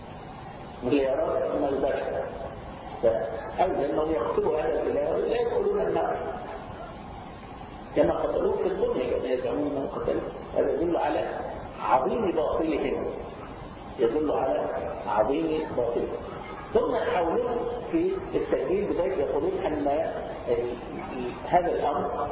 مليارات من البشر، فأولا أنهم يقتلوا هذا الإله ولا يدخلون النار كما قتلوه في الدنيا كما يزعمون أنهم قتلوه. هذا يدل على عظيم باطلهم، يدل على عظيم باطلهم. ثم يحاولون في التأويل بذلك يقولون أن هذا الأمر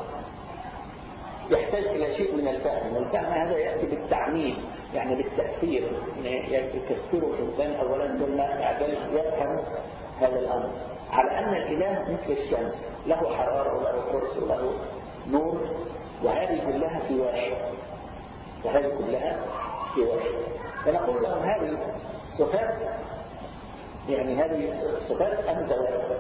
يحتاج إلى شيء من الفهم، والفهم هذا يأتي بالتعميم يعني بالتأثير، يكثره الإنسان أولا ثم بعدين يفهم هذا الأمر على أن الإله مثل الشمس له حرارة وله قرص وله نور، وهذه كلها في واحد، وهذه كلها في واحد. فنقول لهم هذه الصفات يعني هذه الصفات أن تواتر،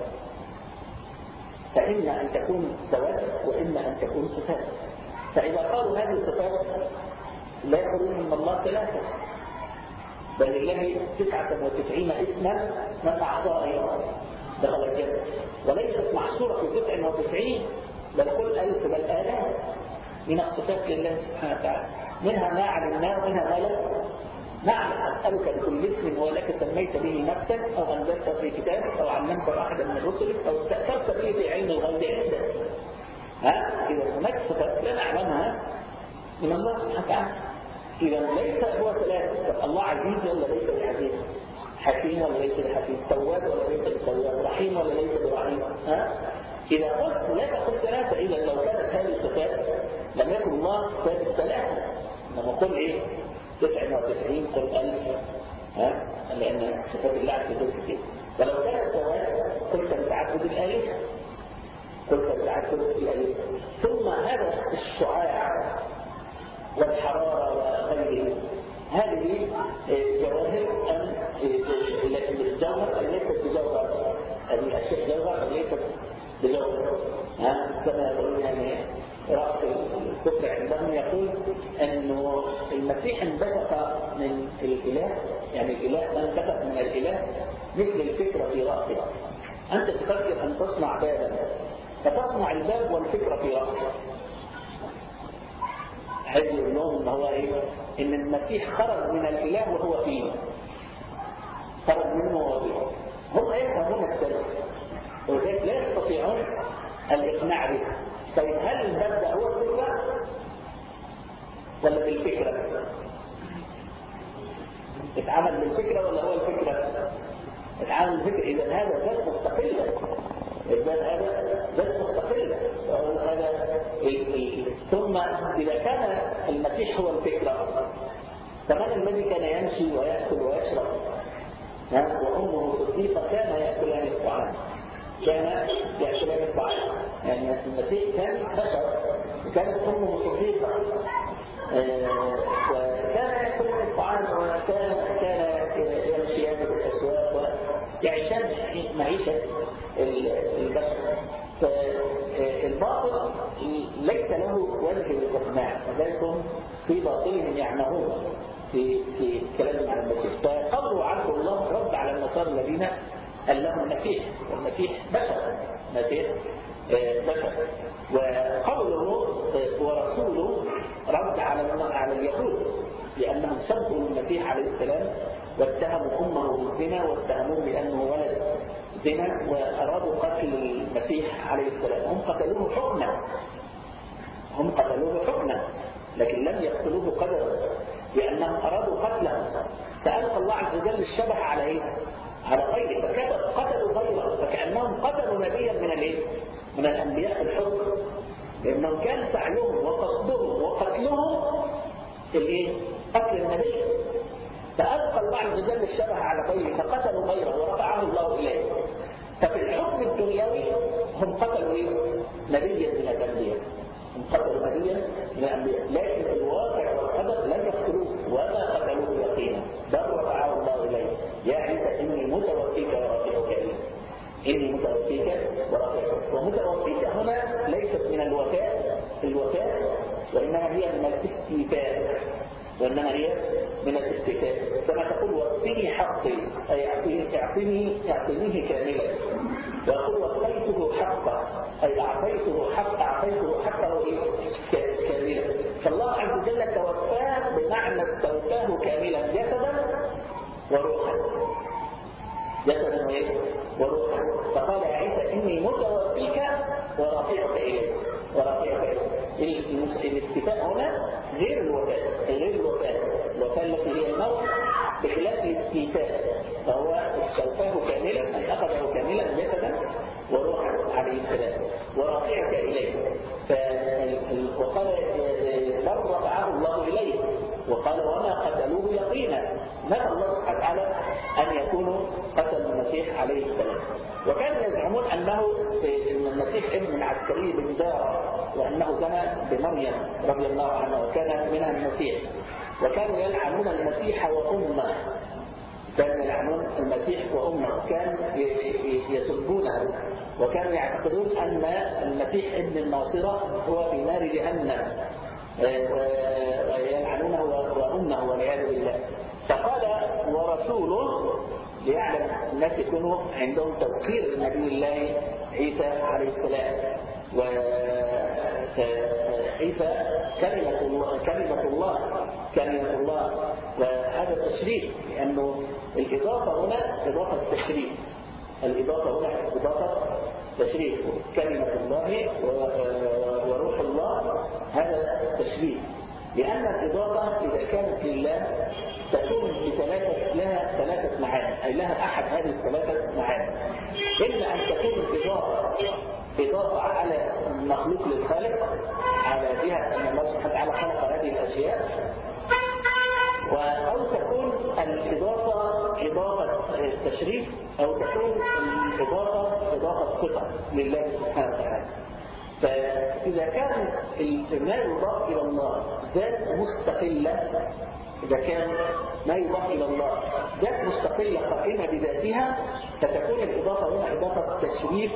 فإما أن تكون تواتر وإما أن تكون صفات. فإذا قالوا هذه الصفات لا يقولون أن الله ثلاثة، بل لله تسعة وتسعين اسما من أحصاها دخل الجنة، وليست محصورة في تسعة وتسعين بل قل ألف بل آلاف من الصفات لله سبحانه وتعالى، منها ما علمناه ومنها ما لا نعلم. أسألك بكل اسم هو لك سميت به نفسك أو أنزلته في كتابك أو علمته أحدا من رسلك أو استأثرت به في علم الغيب عندك. ها إذا هناك صفات لا نعلمها من الله سبحانه وتعالى. إذا ليس هو ثلاثة، الله عزيز ولا ليس بعزيز، حكيم ولا ليس بحكيم، تواب ولا ليس بتواب، رحيم ولا ليس برحيم. ها إذا قلت لا تقل ثلاثة، إذا لو كانت هذه الصفات لم يكن الله ثالث ثلاثة، لما قل إيه تسعة وتسعين قل ألف، ها لأن صفات الله عز وجل كثير. ولو كانت تواب قلت بتعدد الآلهة، قلت بتعدد الآلهة. ثم هذا الشعاع والحرارة وغيره هذه جواهر أن الجوهر ليست بجوهر، هذه الأشياء جوهر ليست بجوهر. ها كما يقولون يعني رأس الكفر عندهم يقول أنه المسيح انبثق من الإله، يعني الإله انبثق من الإله مثل الفكرة في رأسه. أنت تفكر أن تصنع بابا فتصنع الباب والفكرة في رأسه. هذا يقول لهم ان هو ايه؟ ان المسيح خرج من الاله وهو فيه، خرج منه وهو فيه. هم يفهمون السبب ولذلك لا يستطيعون الاقناع به. طيب هل الباب ده هو الفكره ولا بالفكره؟ اتعمل بالفكره ولا هو الفكره؟ العالم الفكري. إذا هذا ذات مستقلة، إذا هذا ذات مستقلة. هذا ثم إذا كان المسيح هو الفكرة، فمن الذي كان يمشي ويأكل ويشرب وأمه صديقة كان يأكلان الطعام، كان يأكلان الطعام، يعني المسيح كان بشر وكانت أمه صديقة وكان يأكلان الطعام وكان كان يمشي في الأسواق ويعيشان معيشة البشر. فالباطل ليس له وجه للإقناع، لذلك في باطلهم يعمهون في في كلامهم عن المسيح. فقولوا عنه الله رد على النصارى الذين قال لهم المسيح، والمسيح بشر، مسيح بشر. وقوله ورسوله رد على على اليهود لأنهم سبوا المسيح عليه السلام واتهموا أمه بالزنا واتهموه بأنه ولد زنا وأرادوا قتل المسيح عليه السلام. هم قتلوه حكما، هم قتلوه حكما لكن لم يقتلوه قدرا، لأنهم أرادوا قتله. فألقى الله عز وجل الشبه على إيه؟ على غيره، فقتلوا غيره، فكأنهم قتلوا نبيا من الإيه؟ من الأنبياء في الحكم، لأنهم كان سعيهم وقصدهم وقتلهم الإيه؟ قتل النبي. فألقى الله عز وجل الشبه على غيره فقتلوا غيره ورفعه الله إليه. ففي الحكم الدنيوي هم قتلوا إيه؟ نبيا من الأنبياء، هم قتلوا نبيا من الأنبياء، لكن في الواقع والقدر لم يقتلوه وما قتلوه يقينا، بل رفعه الله إليه. يا عيسى إني متوفيك ورافعك إليه، إني متوفيك ورافعك. ومتوفيك هنا ليست من الوفاء الوفاء وإنما هي من الاستيفاء، وإنما هي من الاستيفاء. كما تقول وفني حقي أي اعطني اعطنيه كاملا، ويقول وفيته حقا أي أعطيته حق أعطيته حقه كاملا. فالله عز وجل توفاه بمعنى توفاه كاملا جسدا وروحا، جسدا وروحا. فقال يا عيسى إني متوفيك ورافعك إليه، ورافعك إليه. الاستيفاء هنا غير الوفاة، غير الوفاة الوفاة التي هي الموت بخلاف الاستيفاء، فهو توفاه كاملا أي أخذه كاملا جسدا وروحا عليه السلام ورافعك إليه. وقال بل رفعه الله إليه، وقال وما قتلوه يقينا. نفى الله سبحانه وتعالى أن يكونوا قتلوا المسيح عليه السلام. وكانوا يزعمون أنه إن المسيح ابن العسكري بن دار، وأنه كان بمريم رضي الله عنها وكان منها المسيح. وكانوا يلعنون المسيح وأمه، كانوا يلعنون المسيح وأمه، كانوا يسبونه، وكانوا يعتقدون أن المسيح ابن الناصرة هو في نار جهنم، ويلعنونه وأمه والعياذ بالله. فقال ورسوله ليعلم الناس يكونوا عندهم توقير لنبي الله عيسى عليه السلام. وعيسى كلمة الله كلمة الله كلمة الله وهذا تشريف، لأنه الإضافة هنا إضافة تشريف، الإضافة هنا إضافة تشريف، كلمة الله وروح الله هذا تشريف. لأن الإضافة إذا كانت لله تكون بثلاثة لها ثلاثة معاني، أي لها أحد هذه الثلاثة معاني. إما أن تكون الإضافة إضافة على مخلوق للخالق، على جهة أن الله سبحانه وتعالى خلق هذه الأشياء، أو تكون الإضافة إضافة تشريف، أو تكون الإضافة إضافة صفة لله سبحانه وتعالى. فإذا كان ما يضاف إلى الله ذات مستقلة، إذا كان ما يضاف إلى الله ذات مستقلة قائمة بذاتها، فتكون الإضافة هنا إضافة تشريف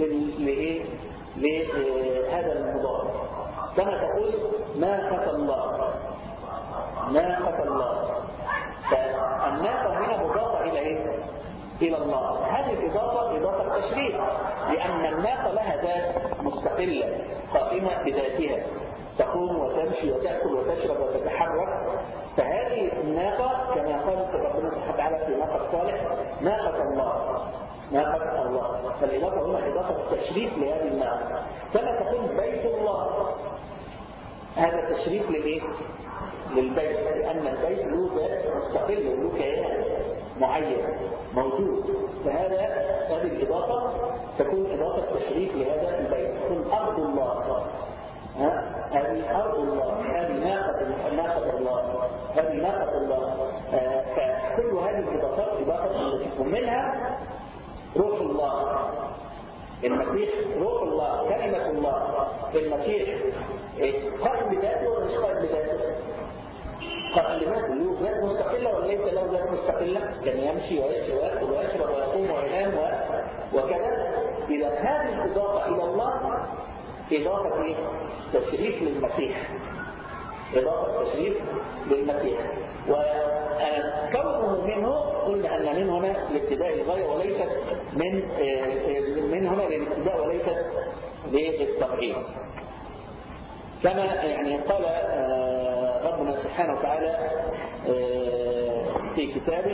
لهذا المضاف. كما تقول ناقة الله، ناقة الله، فالناقة هنا مضافة إلى إيه؟ إلى الله. هذه الإضافة إضافة تشريف، لأن الناقة لها ذات مستقلة قائمة بذاتها، تقوم وتمشي وتأكل وتشرب وتتحرك. فهذه الناقة كما قال ربنا سبحانه وتعالى في ناقة صالح ناقة الله، ناقة الله. فالإضافة هنا إضافة تشريف لهذه الناقة. كما تقول بيت الله، هذا تشريف لإيه؟ للبيت، لأن البيت له ذات مستقل وله كيان معين موجود، فهذا هذه الإضافة تكون إضافة تشريف لهذا البيت، تكون أرض الله، ها هذه أرض الله، هذه ناقة ناقة الله، هذه ناقة الله. آه فكل هذه الإضافات إضافة ومنها روح الله المسيح، روح الله كلمة الله المسيح قائم بذاته ولا مش قائم بذاته؟ قائم بذاته، له ذات مستقلة ولا ليس له ذات مستقلة؟ كان يمشي ويمشي ويأكل ويشرب ويقوم وينام وكذا. إذا هذه الإضافة إلى الله إضافة إيه؟ تشريف للمسيح، إضافة تشريف للمسيح. وكونه منه قلنا أن من هنا لابتداء الغاية وليست من من هنا للابتداء وليست للتبعيض. كما يعني قال ربنا سبحانه وتعالى في كتابه،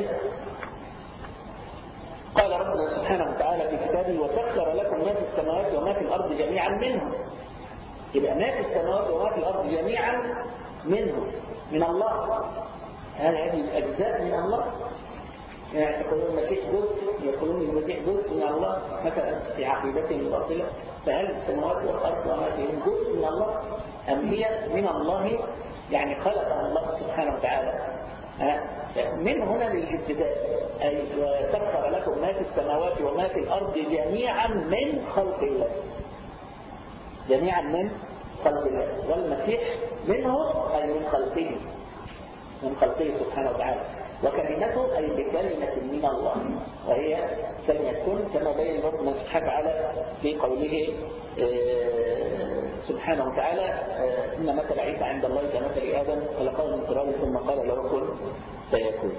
قال ربنا سبحانه وتعالى في كتابه وسخر لكم ما في السماوات وما في الأرض جميعا منه. يبقى ما في السماوات وما في الأرض جميعا منه، من الله. هذه الأجزاء من الله. يعني يقولون المسيح جزء، يقولون المسيح جزء من الله مثلا في عقيدتهم الباطلة. فهل السماوات والأرض وما فيهم جزء من الله أم هي من الله؟ يعني خلقها الله سبحانه وتعالى. من هنا للابتداء، أي وسخر لكم ما في السماوات وما في الأرض جميعا من خلق الله، جميعا من خلق الله. والمسيح منه أي من خلقه، من خلقه سبحانه وتعالى. وكلمته أي بكلمة من الله، وهي كلمة كن، كما بين ربنا سبحانه وتعالى في قوله سبحانه وتعالى إن مثل عيسى عند الله كمثل آدم خلقه من تراب ثم قال له كن فيكون.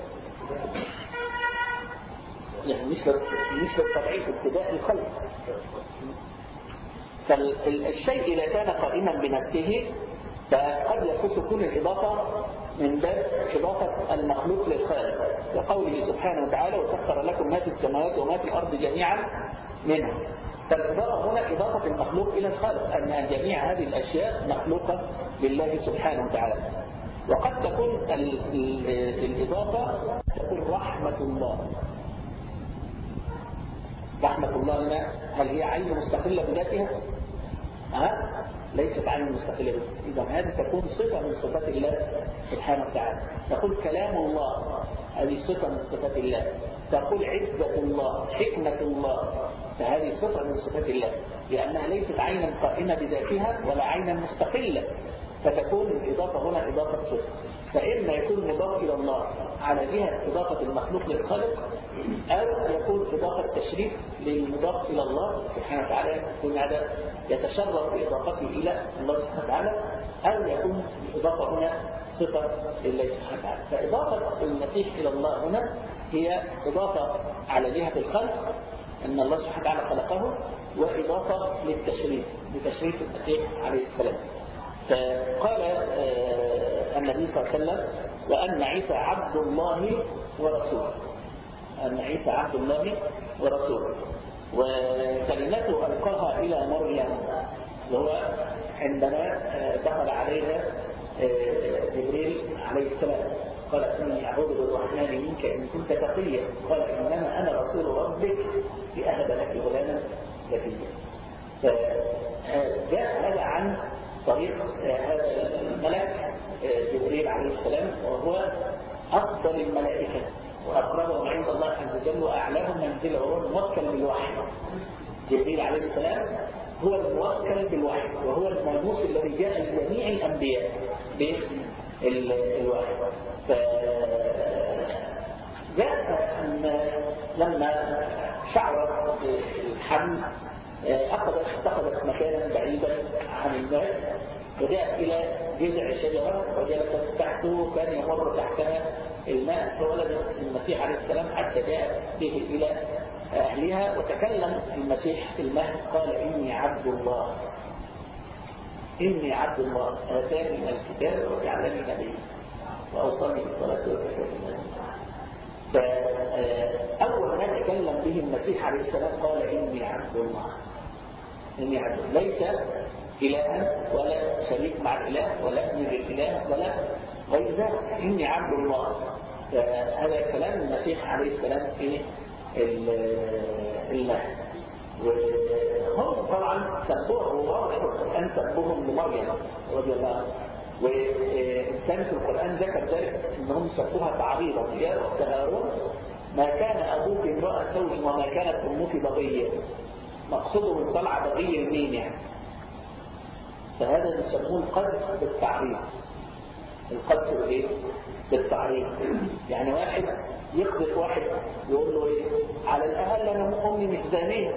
يعني مش مش للتبعيد، ابتداء الخلق. فالشيء إذا كان قائما بنفسه فقد يكون تكون الإضافة من باب إضافة المخلوق للخالق، وقوله سبحانه وتعالى وسخر لكم ما في السماوات وما في الأرض جميعا منه. فالإضافة هنا إضافة المخلوق إلى الخالق، أن جميع هذه الأشياء مخلوقة لله سبحانه وتعالى. وقد تكون الإضافة تكون رحمة الله. رحمة الله لنا هل هي عين مستقلة بذاتها؟ ها؟ ليست عين مستقلة بذاتها. إذا هذه تكون صفة من صفات الله سبحانه وتعالى. تقول كلام الله، هذه صفة من صفات الله. تقول عزة الله، حكمة الله، فهذه صفة من صفات الله، لأنها ليست عينا قائمة بذاتها ولا عينا مستقلة. فتكون الإضافة هنا إضافة صفة. فإما يكون مضاف إلى الله على جهة إضافة المخلوق للخالق، أو يكون إضافة تشريف للمضاف إلى الله سبحانه وتعالى، يكون هذا يتشرف بإضافته إلى الله سبحانه وتعالى، أو يكون الإضافة هنا صفة لله سبحانه وتعالى. فإضافة المسيح إلى الله هنا هي إضافة على جهة الخلق أن الله سبحانه وتعالى خلقه، وإضافة للتشريف لتشريف المسيح عليه السلام. فقال النبي صلى الله عليه وسلم وأن عيسى عبد الله ورسوله، أن عيسى عبد الله ورسوله، وكلمته ألقاها إلى مريم، وهو عندما دخل عليها جبريل عليه السلام قال إني أعوذ بالرحمن منك إن كنت تقيا، قال إنما أنا رسول ربك لأهب لك غلاما زكيا. فجاء هذا عن طريق هذا الملك جبريل عليه السلام، وهو أفضل الملائكة وأقربهم عند الله عز وجل وأعلاهم منزلة، وهو الموكل بالوحي. جبريل عليه السلام هو الموكل بالوحي، وهو المنوس الذي جاء لجميع الأنبياء بالوحي. فجاء لما شعرت الحمل أخذت اتخذت مكانا بعيدا عن الناس، وجاءت إلى جذع شجرة وجلست تحته، كان يمر تحتها الماء، فولدت المسيح عليه السلام حتى جاء به إلى أهلها. وتكلم المسيح في المهد قال إني عبد الله، إني عبد الله آتاني من الكتاب وجعلني نبيا وأوصاني بالصلاة والزكاة. فأول ما تكلم به المسيح عليه السلام قال إني عبد الله، إني عبد الله، ليس إلها ولا شريك مع الإله ولا ابن للإله ولا وإذا إني عبد الله. هذا كلام المسيح عليه السلام في الله. وهم طبعا سبوه واضح القرآن سبوهم لمريم رضي الله عنها، وكان في القرآن ذكر ذلك انهم سبوها تعريضا يا اخت هارون ما كان ابوك امرأ سوء وما كانت امك بغية. مقصوده من طلع بغي المين يعني. فهذا يسمون القذف بالتعريض. القذف بايه؟ بالتعريض. يعني واحد يقذف واحد يقول له ايه؟ على الاقل انا امي مش زانيه،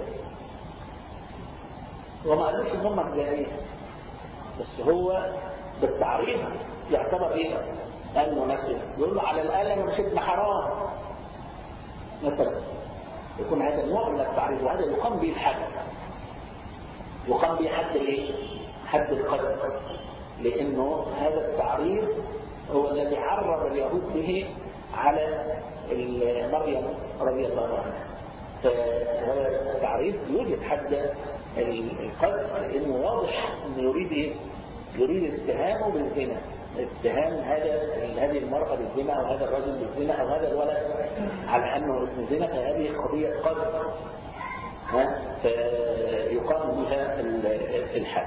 وما قالوش ان امك زانيه، بس هو بالتعريض يعتبر ايه؟ انه نفسه يقول له على الاقل انا مش ابن حرام مثلا. يكون هذا النوع من التعريض، وهذا يقام به الحد. يقام به حد الايه؟ حد القذف، لانه هذا التعريض هو الذي عرض اليهود به على مريم رضي الله عنها. فهذا التعريض يوجد حد القذف، لانه واضح انه يريد ايه؟ يريد اتهامه بالزنا، اتهام هذا هذه المرأة بالزنا او هذا الرجل بالزنا او هذا الولد على انه ابن زنا، فهذه قضية قذف ها فيقام بها الحد.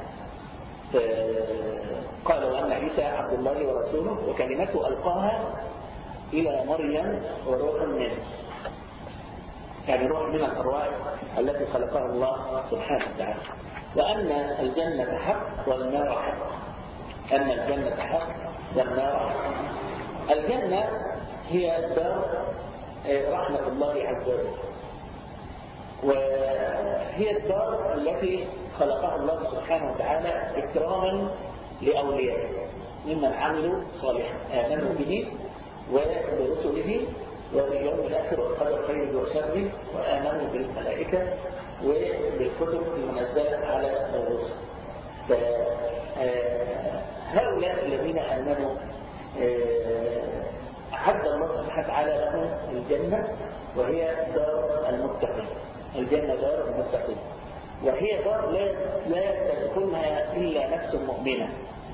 قال وأن عيسى عبد الله ورسوله وكلمته ألقاها إلى مريم وروح منه، يعني روح من الأرواح التي خلقها الله سبحانه وتعالى. وأن الجنة حق والنار حق. أن الجنة حق والنار حق. الجنة هي دار رحمة الله عز وجل، وهي الدار التي خلقها الله سبحانه وتعالى إكراما لأوليائه ممن عملوا صالحا آمنوا به وبرسله وباليوم الآخر والقدر خيره وشره وآمنوا بالملائكة وبالكتب المنزلة على الرسل. فهؤلاء الذين آمنوا أعد الله سبحانه وتعالى لهم الجنة، وهي دار المتقين. الجنة دار المتقين، وهي دار لا لا تدخلها إلا نفس مؤمنة.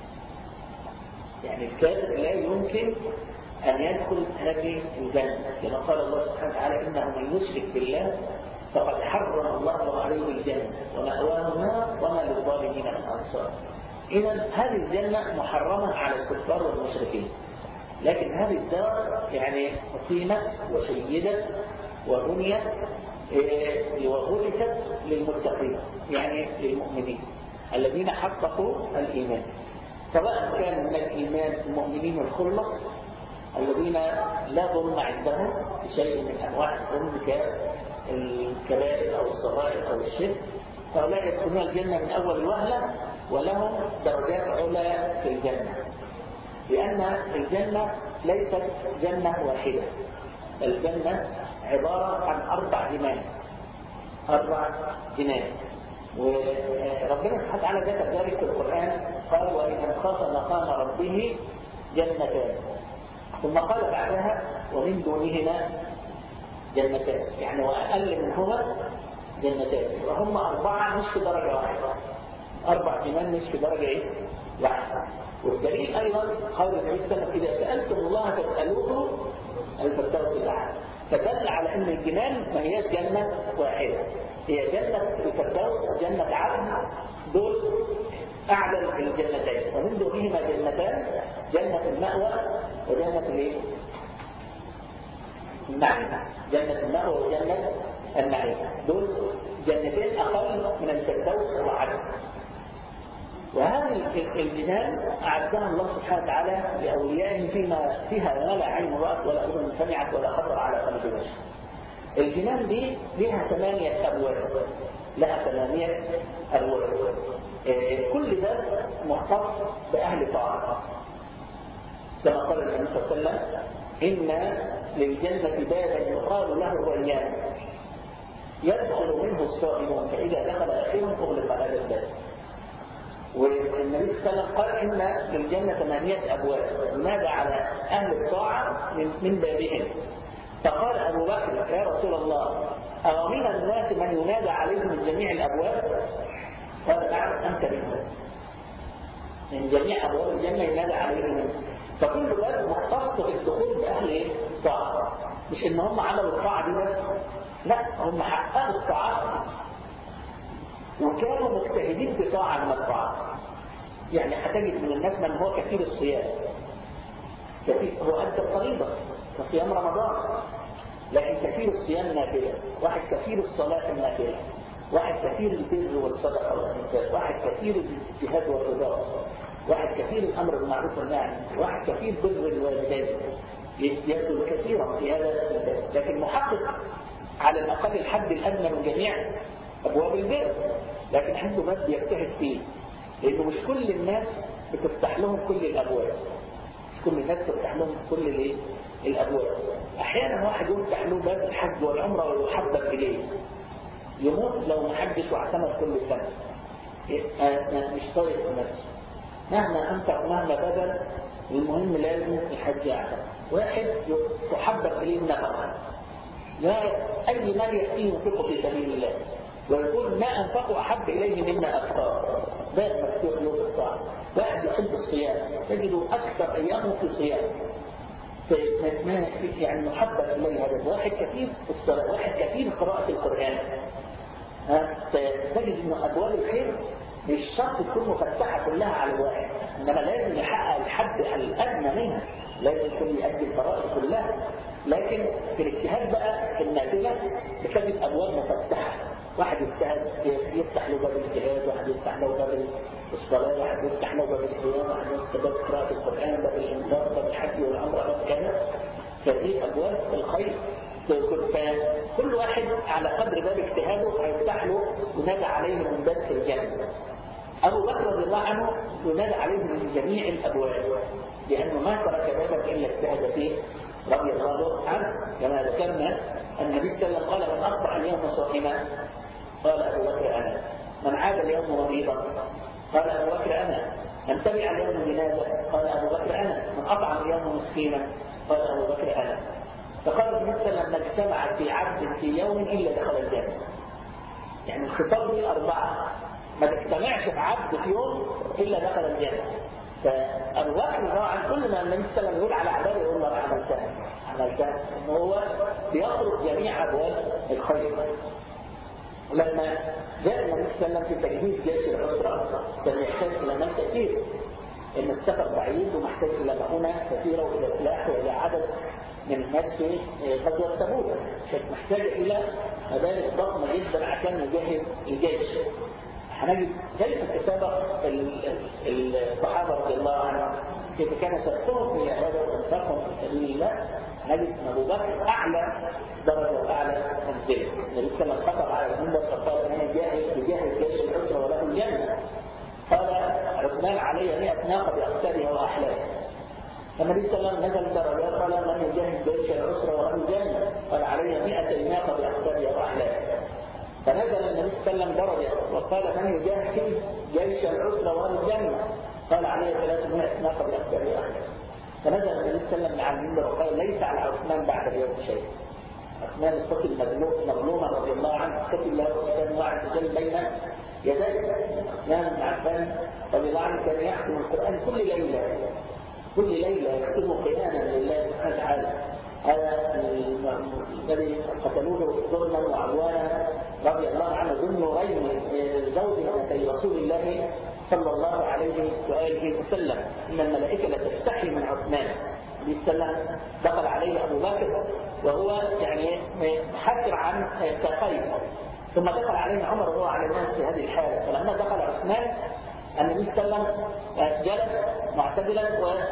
يعني الكافر لا يمكن أن يدخل هذه الجنة، كما قال الله سبحانه وتعالى إنه من يشرك بالله فقد حرم الله عليه الجنة ومأواه النار وما للظالمين من أنصار. إذا هذه الجنة محرمة على الكفار والمشركين، لكن هذه الدار يعني أقيمت وشيدت وبنيت وغرست للمتقين، يعني للمؤمنين الذين حققوا الإيمان، سواء كان من الإيمان المؤمنين الخلص الذين لا ظلم عندهم شيء من أنواع الظلم كالكبائر أو الصغائر أو الشرك، فهؤلاء يدخلون الجنة من أول وهلة ولهم درجات علا في الجنة، لأن الجنة ليست جنة واحدة. الجنة عبارة عن أربع جنان أربع جنان وربنا سبحانه وتعالى ذكر ذلك في القرآن، قال وإذا خاف مقام ربه جنتان، ثم قال بعدها ومن دونهما جنتان، يعني وأقل منهما جنتان، وهم أربعة مش في درجة واحدة، أربع جنان مش في درجة إيه؟ واحدة. والدليل أيضا قول النبي صلى الله عليه وسلم إذا سألتم الله فاسألوه الفردوس الأعلى، فدل على أن الجنان ما هياش جنة واحدة، هي جنة الفردوس وجنة عدن، دول أعلى الجنتين، ومن دونهما جنتان، جنة المأوى وجنة الإيه؟ النعيم. جنة المأوى وجنة النعيم دول جنتين أقل من الفردوس وعدن. وهذه الجنان أعدها الله سبحانه وتعالى لأوليائه فيما فيها ما لا عين رأت ولا أذن سمعت ولا خطر على قلب بشر. الجنان دي لها ثمانية أبواب، لها ثمانية أبواب، كل ده مختص بأهل طاعة، كما قال النبي صلى الله عليه وسلم إن للجنة بابا يقال له الريان يدخل منه الصائمون فإذا دخل آخرهم أغلق هذا الباب. والنبي صلى الله عليه وسلم قال إن للجنة ثمانية أبواب ينادى على أهل الطاعة من بابهم، فقال أبو بكر يا رسول الله أو من الناس من ينادى عليهم من جميع الأبواب؟ قال نعم أنت منهم، من جميع أبواب الجنة ينادى عليهم. فكل باب مختص بالدخول بأهل ايه؟ الطاعة. مش ان هم عملوا الطاعة دي بس، لا، هم حققوا الطاعات وكانوا مجتهدين في طاعة من الطاعات. يعني هتجد من الناس من هو كثير الصيام، كثير هو أدى الفريضة كصيام رمضان، لكن كثير الصيام نافلة، واحد كثير الصلاة النافلة، واحد كثير البر والصدقة والإنفاق، واحد كثير الاجتهاد والرضا، واحد كثير الأمر بالمعروف والنهي عن المنكر، واحد كثير بر الوالدين، يبذل كثيرا في هذا المجال، لكن محقق على الأقل الحد الأدنى من جميع أبواب البر، لكن عنده باب يجتهد فيه، لأنه مش كل الناس بتفتح لهم كل الأبواب، مش كل الناس بتفتح لهم كل الايه؟ الأبواب. أحيانا واحد يفتح له باب الحج والعمرة ويحبب إليه، يموت لو ما حجش واعتمد كل سنة، مش طايق في نفسه، مهما أنفق مهما بذل، المهم لازم الحج يعتمد. واحد يحبب إليه النفقة، لا أي مال يأتيه ينفقه في سبيل الله، ويقول ما أنفقه أحب إليه مما أفقاه، باب مفتوح له بالطاعة. واحد يحب الصيام، تجده أكثر أيامه في صيام، يعني محبب إليه هذا. واحد كثير في الصلاة، واحد كثير قراءة القرآن، تجد أن أبواب الخير مش شرط تكون مفتحة كلها على الواحد، إنما لازم يحقق الحد الأدنى منها، لازم يكون يؤدي الفرائض كلها. لكن في الاجتهاد بقى في النافلة بتجد أبواب مفتحة، واحد يجتهد يفتح له باب الاجتهاد، واحد يفتح له باب الصلاة، واحد يفتح له باب الصيام، واحد يفتح باب قراءة القرآن، باب الإنفاق، باب الحج والعمرة، باب كذا. فدي أبواب الخير، كل واحد على قدر باب اجتهاده هيفتح له ينادى عليه من باب الجنة. أبو بكر رضي الله عنه ينادى عليه من جميع الأبواب، لأنه ما ترك بابا إلا اجتهد فيه رضي الله عنه. كما ذكرنا النبي صلى الله عليه وسلم قال من أصبح اليوم صائما قال أبو بكر أنا، من عاد اليوم مريضا قال أبو بكر أنا، من تبع اليوم جنازة قال أبو بكر أنا، من أطعم اليوم مسكينا قال أبو بكر أنا. فقال النبي صلى الله عليه وسلم ما اجتمع في عبد في يوم إلا دخل الجنة. يعني الخصال دي أربعة ما تجتمعش في عبد في يوم إلا دخل الجنة. فأبو بكر طبعا كل ما النبي صلى الله عليه وسلم يقول على عباده يقول له أنا عملتها عملتها، إن هو بيخرج جميع أبواب الخير. ولما جاء النبي صلى الله عليه وسلم في تجهيز جيش العسرة كان يحتاج إلى مال كثير، إن السفر بعيد ومحتاج إلى مؤونة كثيرة وإلى سلاح وإلى عدد من الناس في غزوة تبوك، كانت محتاجة إلى مبالغ ضخمة جدا عشان يجهز الجيش. هنجد كيف تسابق الصحابة رضي الله عنهم كيف كان سبقهم إلى هذا وانفاقهم في سبيل الله. نجد أبو بكر أعلى درجة وأعلى منزلة. النبي صلى الله عليه وسلم خطب على المنبر فقال أنا جاهز بجاهز جيش العسرة وله الجنة. قال عثمان علي مئة ناقة بأقتارها وأحلاسها. النبي صلى الله عليه وسلم نزل درجات قال من يجاهد جيش العسرة وله الجنة قال علي مئة ناقة بأقتارها وأحلاسها. فنزل النبي صلى الله عليه وسلم درجة وقال من يجاهد جيش العسرة وله الجنة قال عليه ثلاثمائة ناقة بأقتارها وأحلاسها. فنزل النبي صلى الله عليه وسلم على المنبر وقال ليس على عثمان بعد اليوم شيء. عثمان القتل مظلوما رضي الله عنه، قتل له الله عز وجل بين يديه. عثمان بن عفان رضي الله عنه كان يختم القرآن كل ليلة، كل ليلة يختم قياما لله سبحانه وتعالى. هذا الذي قتلوه ظلما وعدوانا رضي الله عنه ذو النورين زوج ابنتي رسول الله صلى الله عليه وآله وسلم. إن الملائكة لتستحي من عثمان. النبي صلى الله عليه وسلم دخل عليه أبو بكر وهو يعني حسر عن ساقيه، ثم دخل عليه عمر وهو على الناس في هذه الحالة. فلما دخل عثمان النبي صلى الله عليه وسلم جلس معتدلا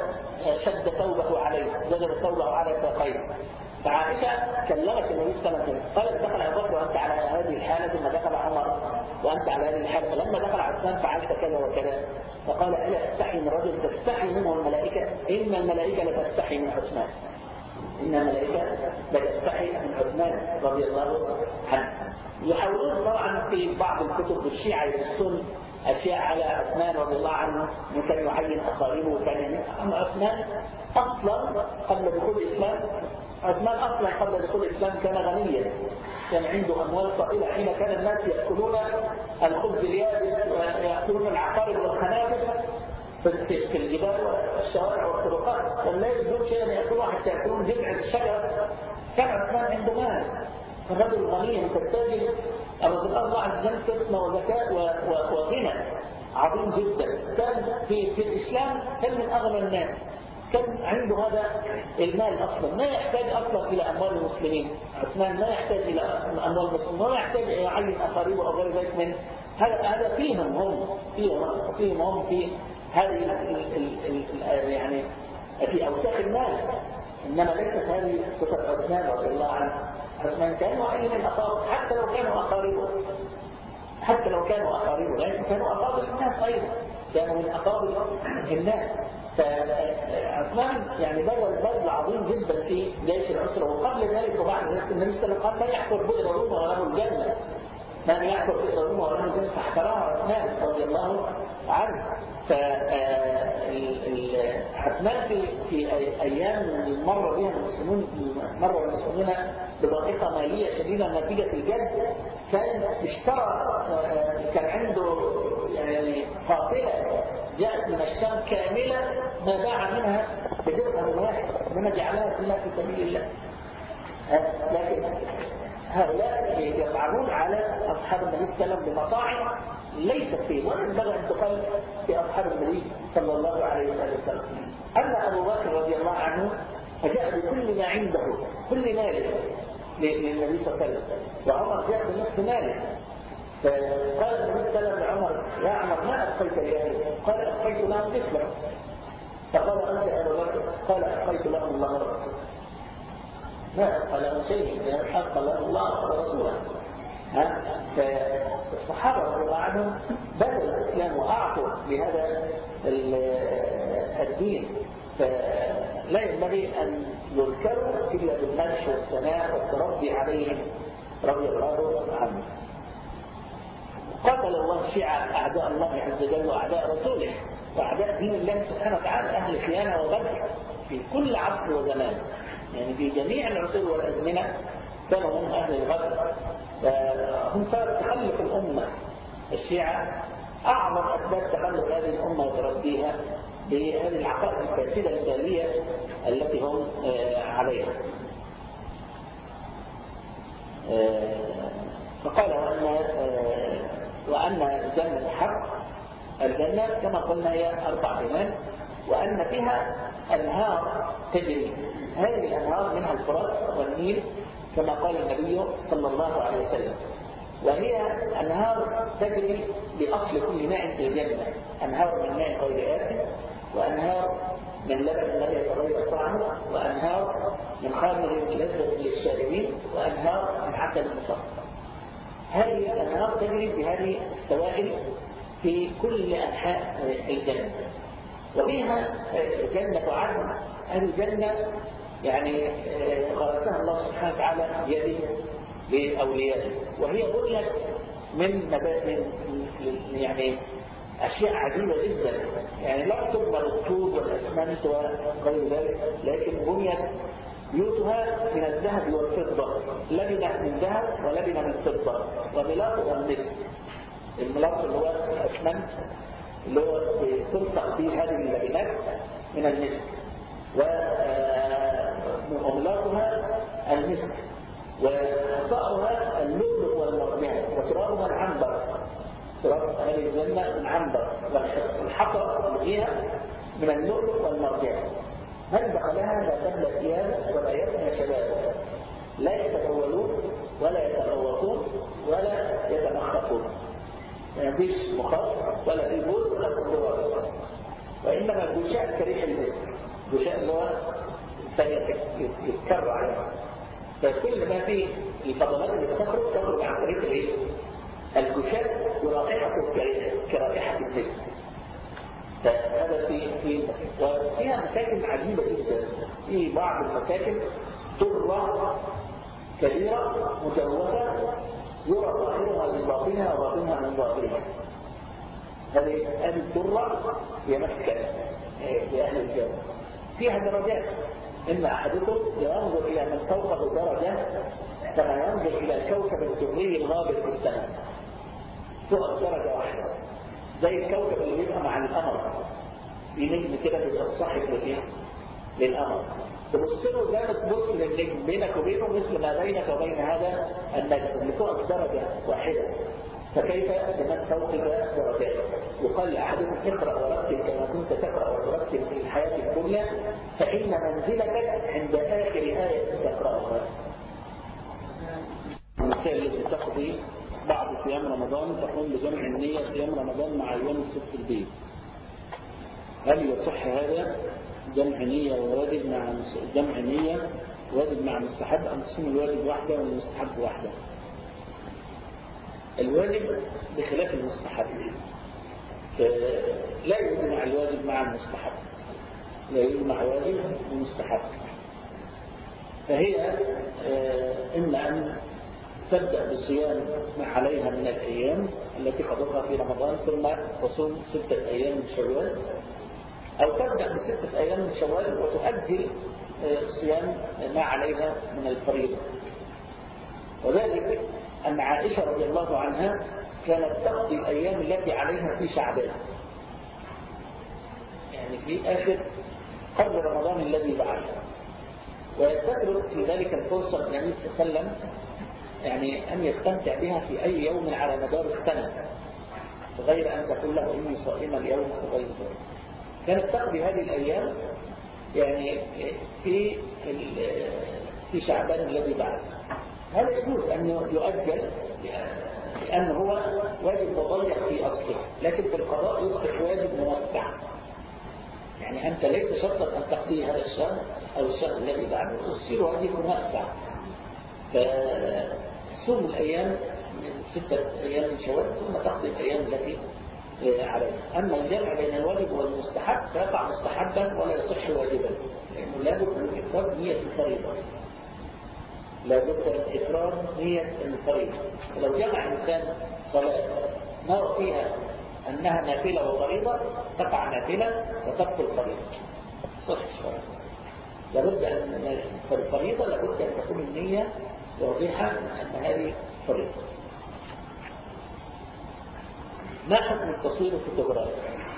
وشد ثوبه عليه، جذب ثوبه على ساقيه. فعائشة كلمت النبي صلى الله عليه وسلم قالت دخل أبو بكر وأنت على هذه الحالة، ثم دخل عمر وأنت على هذه الحالة، فلما دخل عثمان فعلت كذا وكذا. فقال ألا أستحي من رجل تستحي منه الملائكة؟ إن الملائكة لتستحي من عثمان، إن الملائكة لتستحي من عثمان رضي الله عنه. يحاولون طبعا في بعض الكتب الشيعة يقصون أشياء على عثمان رضي الله عنه، ممكن يعين أقاربه وكان أما عثمان أصلا قبل دخول الإسلام، عثمان أصلا قبل دخول الإسلام كان غنيا، كان عنده أموال طائلة حين كان الناس يأكلون الخبز اليابس ويأكلون العقارب والخنافس، في في الجبال والشوارع والطرقات، كان لا يجوز شيئا يأكل واحد تأكلون جذع الشجرة. كان عثمان عنده مال، الرجل غني متتاجر، الرسول الله عز وجل حكمة وذكاء وغنى عظيم جدا. كان في في الإسلام كان من أغنى الناس، كان عنده هذا المال أصلا، ما يحتاج أصلا إلى أموال المسلمين. عثمان ما يحتاج إلى أموال المسلمين، ولا يحتاج إلى عين أقاربه أو غير ذلك من هذا. هذا فيهم هم فيهم فيهم هم في هذه ال ال ال يعني في أوساخ الناس، إنما ليست هذه صفة عثمان رضي الله عنه. عثمان كان وعين الأقارب، حتى لو كانوا أقاربه حتى لو كانوا أقاربه لكن كانوا أقارب الناس أيضا، كانوا من أقارب الناس. فعثمان يعني بذل بذل عظيم جدا في جيش العسرة. وقبل ذلك وبعد ذلك النبي صلى الله عليه وسلم قال: لا يحفر بئر روما وله الجنة، من يحفر بئر روما وله الجنة، فاحترمها عثمان رضي الله عنه. فعثمان في في أيام مر بها المسلمون مر المسلمون بضائقة مالية شديدة نتيجة الجد، كان اشترى كان عنده يعني قافلة جاءت من الشام كاملة ما باع منها بدرهم واحد، إنما جعلها كلها في سبيل الله. لكن هؤلاء يطعنون على أصحاب النبي صلى الله عليه وسلم بمطاعم ليست فيه، ولا ينبغي أن تقل في أصحاب النبي صلى الله عليه وسلم. أما أبو بكر رضي الله عنه فجاء بكل ما عنده، كل ماله للنبي صلى الله عليه وسلم، وعمر جاء بنصف ماله. فقال النبي صلى الله عليه وسلم لعمر: يا عمر ما أبقيت لأهلك؟ قال: أبقيت لهم مثله. فقال: أنت يا أبو بكر؟ قال: أبقيت لهم الله ورسوله. ما أبقى لهم شيء، لأن حق الله ورسوله. فالصحابة رضي الله عنهم بدأوا الإسلام وأعطوا لهذا الدين، فلا ينبغي أن يذكروا إلا بالمدح والثناء والتربي عليهم رضي الله عنهم. قاتل الله الشيعة أعداء الله عز وجل وأعداء رسوله وأعداء دين الله سبحانه وتعالى، أهل خيانة وبدع في كل عصر وزمان، يعني في جميع العصور والأزمنة كانوا هم أهل الغدر. هم صار تخلف الأمة. الشيعة أعظم أسباب تخلف هذه الأمة وتربيها بهذه العقائد الفاسدة الجاهلية التي هم عليها. فقال: وأن وأن جنة حق، الجنة كما قلنا هي أربع جنان، وأن فيها أنهار تجري، هذه الأنهار منها الفرات والنيل كما قال النبي صلى الله عليه وسلم، وهي أنهار تجري بأصل كل ماء في الجنة، أنهار من ماء غير آسن، وأنهار من لبن لا يتغير طعمه، وأنهار من خمر لذة للشاربين، وأنهار من عسل مصفى. هذه الأنهار تجري بهذه السوائل في كل أنحاء الجنة. وفيها جنة عدن، هذه الجنة يعني غرسها الله سبحانه وتعالى بيده لأوليائه، وهي بنيت من نبات يعني أشياء عجيبة جدا، يعني لا تبنى بالطوب والأسمنت وغير ذلك، لكن بنيت بيوتها من الذهب والفضة، لبنة من ذهب ولبنة من فضة، وملاط والمسك. الملاط اللي هو الأسمنت اللي هو تلصق فيه هذه اللبنات من المسك، وملاطها المسك، وحصائها اللؤلؤ والمرجان، وترابها العنبر. تراب هذه الجنة العنبر، والحصى اللي فيها من اللؤلؤ والمرجان. من دخلها لا تبلى ثيابه ولا يفنى شبابه، لا يتبولون ولا يتغوطون ولا يتمخطون، ما فيش مخاط ولا في بول ولا في، وإنما الجشاء كريح المسك، الجشاء اللي هو يتكرر عليه، فكل ما فيه الفضلات اللي تخرج تخرج عن طريق الايه؟ الجشاء ورائحته كرائحة المسك. فهذا في في وفيها مساكن عجيبة جدا، في بعض المساكن ترى كبيرة مجوفة يرى ظاهرها من باطنها وباطنها من ظاهرها. هذه هذه الدرة هي مسكن لأهل الجنة. فيها درجات، إن أحدكم ينظر إلى من فوقه درجة كما ينظر إلى الكوكب الدري الغابر في السماء، فوق درجة واحدة، زي الكوكب اللي بيبقى مع القمر. في نجم كده بيتصحف للايه؟ للقمر. تبص له زي ما تبص للنجم بينك وبينه مثل ما بينك وبين هذا النجم اللي فوقك درجه واحده. فكيف بمن فوقك درجات؟ يقال لاحدهم اقرا ورتل كما كنت تقرا وترتل في الحياه الدنيا فان منزلتك عند اخر ايه تقراها. المسائل التي تقضي بعد صيام رمضان تقوم بجمع النية صيام رمضان مع أيام الست البيض. هل يصح هذا؟ جمع نية وواجب مع جمع نية واجب مع مستحب أم تصوم الواجب واحدة والمستحب واحدة؟ الواجب بخلاف المستحب، لا يجمع الواجب مع المستحب، لا يجمع واجب ومستحب. فهي إما أن تبدأ بصيام ما عليها من الأيام التي قضتها في رمضان ثم تصوم ستة أيام من شوال، أو تبدأ بستة أيام من شوال وتؤجل صيام ما عليها من الفريضة. وذلك أن عائشة رضي الله عنها كانت تقضي الأيام التي عليها في شعبان، يعني في آخر قبل رمضان الذي بعده، وتترك في ذلك الفرصة النبي صلى الله عليه وسلم يعني أن يستمتع بها في أي يوم على مدار السنة غير أن تقول له إني صائمة اليوم وغير ذلك. كانت تقضي هذه الأيام يعني في في شعبان الذي بعده. هذا يجوز أن يؤجل لأنه هو واجب مضيق في أصله، لكن في القضاء يصبح واجب موسع. يعني أنت ليس شرطا أن تقضي هذا الشهر أو الشهر الذي بعده، تصير واجب موسع. فصوم الأيام من ستة أيام من شوال ثم تقضي الأيام التي عليها. أما الجمع بين الواجب والمستحب فيقع مستحبا ولا يصح واجبا، لأنه لا بد من إفراد نية الفريضة، لا بد من إفراد نية الفريضة. فلو جمع إنسان صلاة نرى فيها أنها نافلة وفريضة تقع نافلة وتبطل فريضة، صح شرعا. لابد أن في الفريضة لابد أن تكون النية واضحة أن هذه فريضة. ما حكم التصوير الفوتوغرافي؟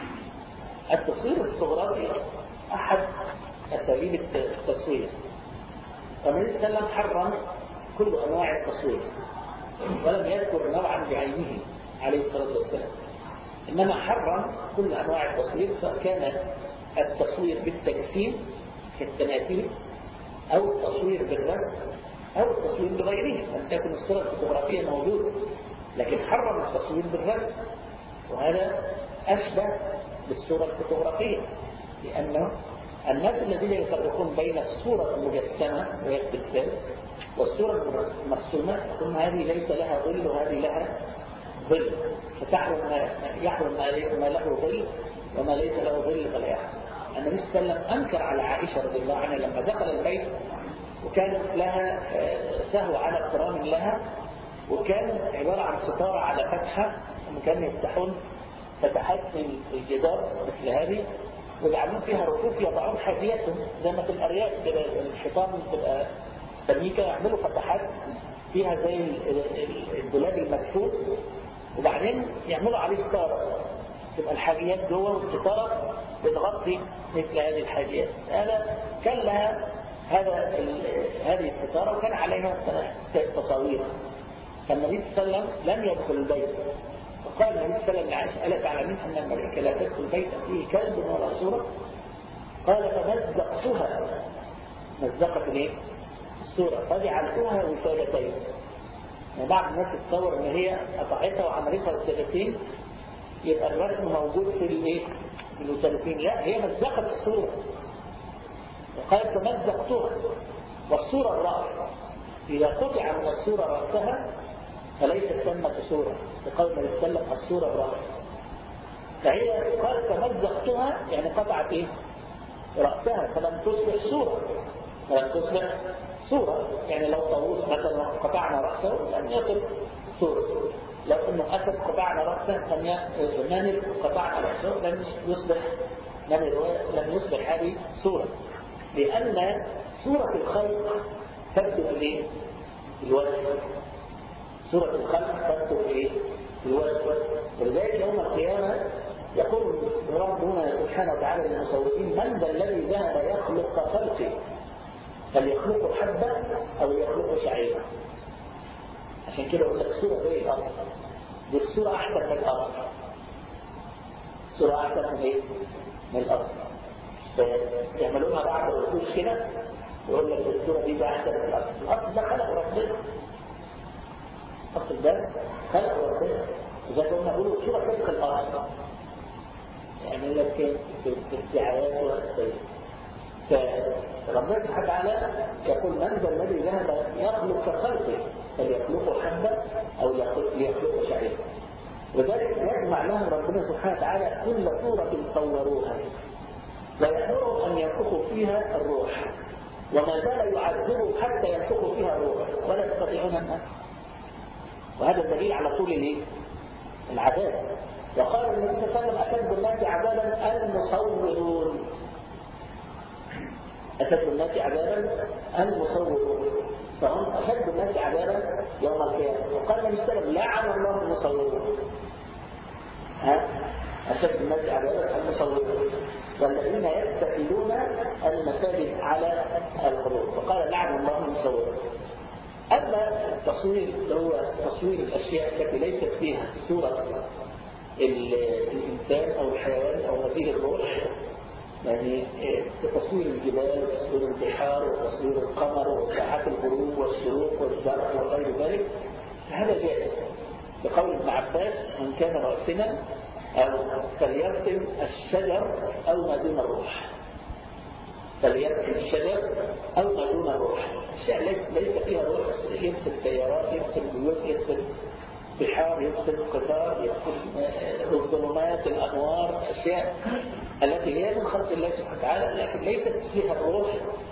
التصوير الفوتوغرافي أحد أساليب التصوير، والنبي صلى الله عليه وسلم حرم كل أنواع التصوير ولم يذكر نوعا بعينه عليه الصلاة والسلام، إنما حرم كل أنواع التصوير، سواء كان التصوير بالتجسيم كالتماثيل أو التصوير بالرسم أو التصوير بغيره، لم تكن الصورة الفوتوغرافية موجودة، لكن حرم التصوير بالرسم، وهذا أشبه بالصورة الفوتوغرافية، لأنه الناس الذين يفرقون بين الصورة المجسمة وهي التمثال والصورة المرسومة ثم هذه ليس لها ظل وهذه لها ظل، فتحرم ما يحرم ما له ظل وما ليس له ظل فلا يحرم. النبي صلى الله عليه وسلم أنكر على عائشة رضي الله عنها لما دخل البيت وكانت لها سهو على اقترام لها، وكان عبارة عن ستارة على فتحة، وكانوا يفتحون فتحات من الجدار مثل هذه ويجعلون فيها رفوف يضعون حافيتهم زي ما في الأرياف كده، الحيطان بتبقى سميكة يعملوا فتحات فيها زي الدولاب المكفوف، وبعدين يعملوا عليه ستارة تبقى الحاجيات جوه والستارة بتغطي مثل هذه الحاجيات. هذا كان لها هذا هذه الستارة وكان عليها تصاوير. فالنبي صلى الله عليه وسلم لم يدخل البيت، فقال النبي صلى الله عليه وسلم لعائشة: ألا تعلمين أن الملائكة لا تدخل البيت فيه كلب ولا صورة؟ قال: فمزقتها، مزقت الايه؟ الصورة، فجعلتها وسادتين. وبعض الناس تتصور ان هي قطعتها وعملتها وسادتين يبقى الرسم موجود في الايه؟ في الوسادتين. لا، هي مزقت الصورة، وقال: فمزقتها. والصورة الرأس، إذا قطع من الصورة رأسها فليست ثمة صورة، بقول النبي صلى الله عليه وسلم: الصورة الرأس. فهي قال: فمزقتها يعني قطعت ايه؟ رأسها، فلم تصبح صورة، فلم تصبح صورة. يعني لو طاووس مثلا قطعنا رأسه لم يصل صورة، لو انه أسد قطعنا رأسه لم نمر قطعنا رأسه لم يصبح نمر، لم يصبح هذه صورة، لأن صورة الخلق تبدو الايه؟ الوجه. صورة الخلق تبدو الايه؟ الوجه. ولذلك يوم القيامة يقول ربنا سبحانه وتعالى للمصورين: من ذا الذي ذهب يخلق خلقه فليخلقه حبة أو يخلقه شعيرا. عشان كده قلت لك الصورة زي الأرض، دي الصورة أحسن من الأرض. الصورة أحسن من إيه؟ من الأرض. يعملونها بعض الرسوش كده يقول لك الصورة دي بقى أحسن من الأرض. الأرض ده خلق ربنا، أصل ده خلق ربنا. إذا كنا نقول الصورة خلق الأرض يعني لك في الدعايات والأسئلة. فربنا سبحانه وتعالى يقول: من ذا الذي ذهب يخلق كخلقه فليخلقه حبة أو ليخلقه شعيرا. وذلك يجمع لهم ربنا سبحانه وتعالى كل صورة صوروها ويأمرهم أن ينفخوا فيها الروح، وما زال يعذبهم حتى ينفخوا فيها الروح ولا يستطيعون أن. وهذا الدليل على طول الايه؟ العذاب. وقال النبي صلى الله عليه وسلم: أشد الناس عذابا المصورون. أشد الناس عذابا المصورون، فهم أشد الناس عذابا يوم القيامة. وقال النبي صلى الله عليه وسلم: لعن الله المصورون. ها؟ أشد الناس عذابا المصورون والذين يتخذون المساجد على القبور. وقال: لعن الله المصورون. أما التصوير هو تصوير الأشياء التي ليست فيها صورة الإنسان أو الحيوان أو مثيل الروح، يعني تصوير الجبال وتصوير البحار وتصوير القمر وساعات الغروب والشروق والزرع وغير ذلك، فهذا جائز بقول ابن عباس: من كان راسما أو فليرسم الشجر أو ما دون الروح. فليرسم الشجر أو ما دون الروح، أشياء ليس فيها روح، يرسم سيارات، يرسم بيوت، يرسم بحار، يرسم قطار، يرسم الظلمات، الأنوار، أشياء التي هي من خلق الله سبحانه وتعالى لكن ليست فيها الروح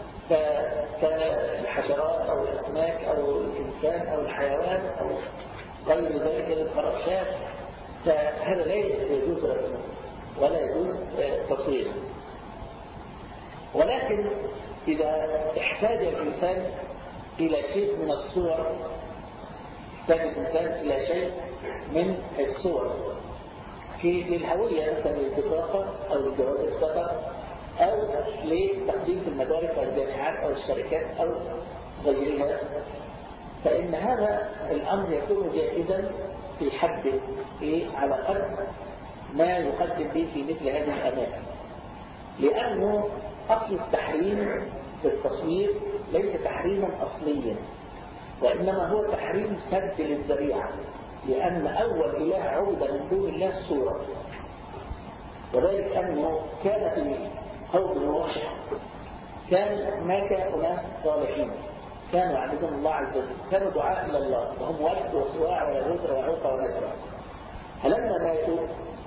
كالحشرات أو الأسماك أو الإنسان أو الحيوان أو غير ذلك من الفراشات، فهذا لا يجوز رسمه ولا يجوز تصويره. ولكن إذا احتاج الإنسان إلى شيء من الصور، احتاج الإنسان إلى شيء من الصور في للهوية مثلا للبطاقة أو لجواز السفر أو لتقديم في المدارس أو الجامعات أو الشركات أو غيرها، فإن هذا الأمر يكون جائزا في حد إيه على قدر ما يقدم به في مثل هذه الأماكن، لأنه أصل التحريم في التصوير ليس تحريما أصليا، وإنما هو تحريم سد للذريعة، لأن أول إله عبد من دون الله الصورة. وذلك أنه كان في قوم نوح كان هناك أناس صالحين كانوا يعبدون الله عز وجل، كانوا دعاء إلى الله، وهم ود وسواع ويغوث ويعوق ونسرا. فلما ماتوا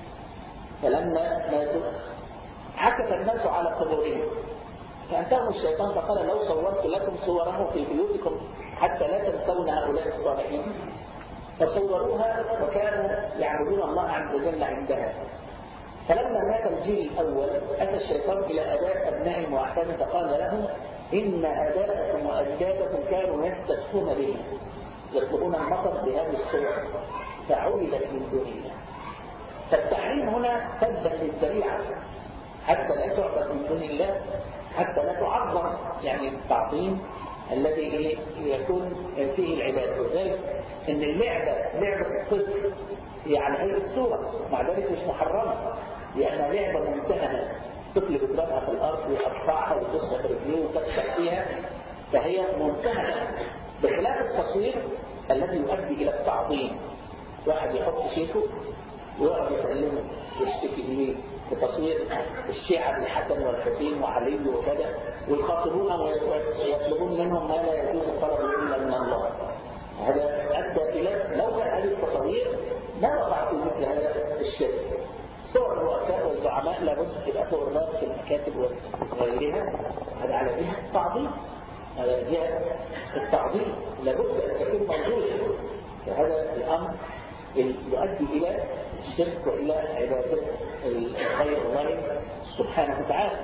فلما ماتوا عكف الناس على قبورهم، فأنتهم الشيطان فقال: لو صورت لكم صورهم في بيوتكم حتى لا تنسون هؤلاء الصالحين. فصوروها وكانوا يعبدون الله عز وجل عندها. فلما مات الجيل الأول أتى الشيطان إلى آباء أبنائهم وأحفادهم فقال لهم: إن آباءكم وأجدادكم كانوا يستسقون به، يطلبون المطر بهذه الصور، فعبدت من دون الله. فالتحريم هنا سدا للذريعة حتى لا تعبد من دون الله، حتى لا تعظم، يعني التعظيم الذي يكون فيه العبادة. وذلك ان اللعبة لعبة الطفل هي على هذه الصورة، مع ذلك مش محرمة لأنها لعبة ممتهنة، طفل بيضربها في الأرض ويقطعها ويدوسها في رجليه ويكسر فيها، فهي ممتهنة، بخلاف التصوير الذي يؤدي إلى التعظيم. واحد يحط شيكه ويقعد يسلمه ويشتكي به بتصوير الشيعة الحسن والحسين وعلي وكذا، ويخاطبون ويطلبون منهم ما لا يجوز الطلب إلا من الله. هذا أدى إلى لو كان هذه التصوير ما وقع في مثل هذا الشرك. صور الرؤساء والزعماء لابد تبقى صور ناس في المكاتب وغيرها، هذا على جهة التعظيم، على جهة التعظيم لابد أن تكون موجودة. فهذا الأمر يؤدي إلى الشرك وإلى عبادة غير الله سبحانه وتعالى.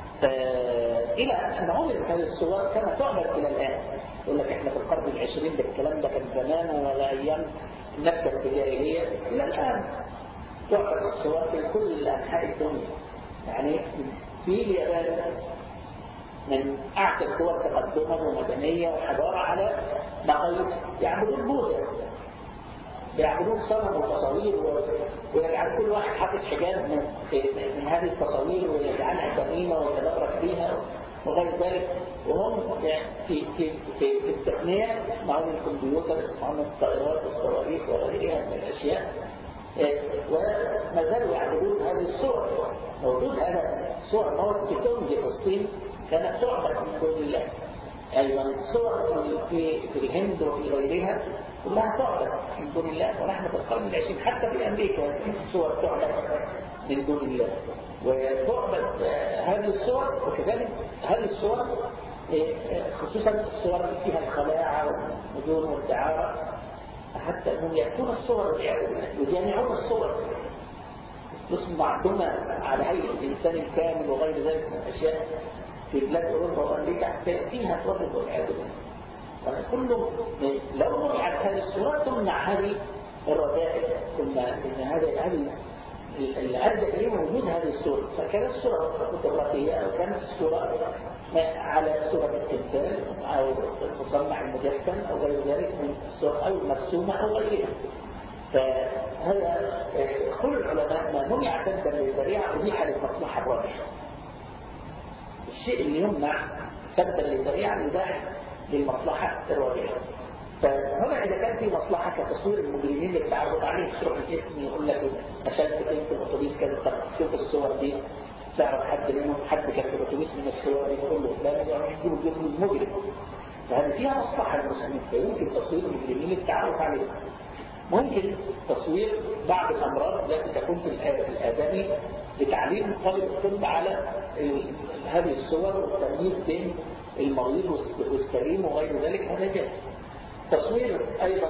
إلى أن عملت هذه الصور كما تعمل إلى الآن. يقول لك إحنا في القرن العشرين ده الكلام ده كان زمان ولا أيام الناس كانت الجاهلية، إلى الآن تعرض الصور في كل أنحاء الدنيا. يعني في اليابان من أعتى الدول تقدما ومدنية وحضارة على مقاييس يعبدون بوذا، يعبدون صنم وتصاوير، ويجعل كل واحد حاطط حجاب من, من هذه التصاوير ويجعلها ثمينة ويتبرك بها وغير ذلك. وهم في في في, في التقنية يسمعون الكمبيوتر، يسمعون الطائرات والصواريخ وغيرها من الأشياء، وما زالوا يعبدون هذه الصور. موجود هذا صور موت ستونج في الصين كانت تعبد من دون الله. أيضا صور في في الهند وفي غيرها كلها تعبد من دون الله، ونحن في القرن العشرين حتى في أمريكا الصور تعبد من دون الله وتعبد هذه الصور. وكذلك هذه الصور خصوصا الصور اللي فيها الخلاعة والنجوم والدعارة، حتى أنهم يأتون الصور يجامعون الصور يصبح عندنا على هيئة الإنسان الكامل وغير ذلك من الأشياء في بلاد أوروبا وأمريكا تأتيها توظف والعياذ بالله. كله لو منعت هذه الصورات تمنع هذه الرذائل، ثم إن هذا هذه اللي أدى إليه وجود هذه الصورة، كانت الصورة فوتوغرافية أو كانت الصورة على صورة التمثال أو المصنع المجسم أو غير ذلك من الصور أو المرسومة أو غيرها. فهذا كل العلماء ما منع سدا للذريعة أبيح للمصلحة الراجحة. الشيء اللي يمنع سدا للذريعة يباح للمصلحة الراجحة. فهنا إذا كان في مصلحة كتصوير المجرمين اللي بتعرض عليه تروح الاسم يقول لك أشد كنت الأتوبيس كانت تشوف الصور دي تعرف حد منهم حد كان في الأتوبيس من الصور دي يقول له لا لا يجيبوا الجرم المجرم. فهذه فيها مصلحة للمسلمين، فيمكن تصوير المجرمين للتعرف عليهم. ممكن تصوير بعض الأمراض التي تكون في الآدمي لتعليم طالب الطب على هذه الصور والتمييز بين المريض والسليم وغير ذلك، هذا جائز. تصوير أيضا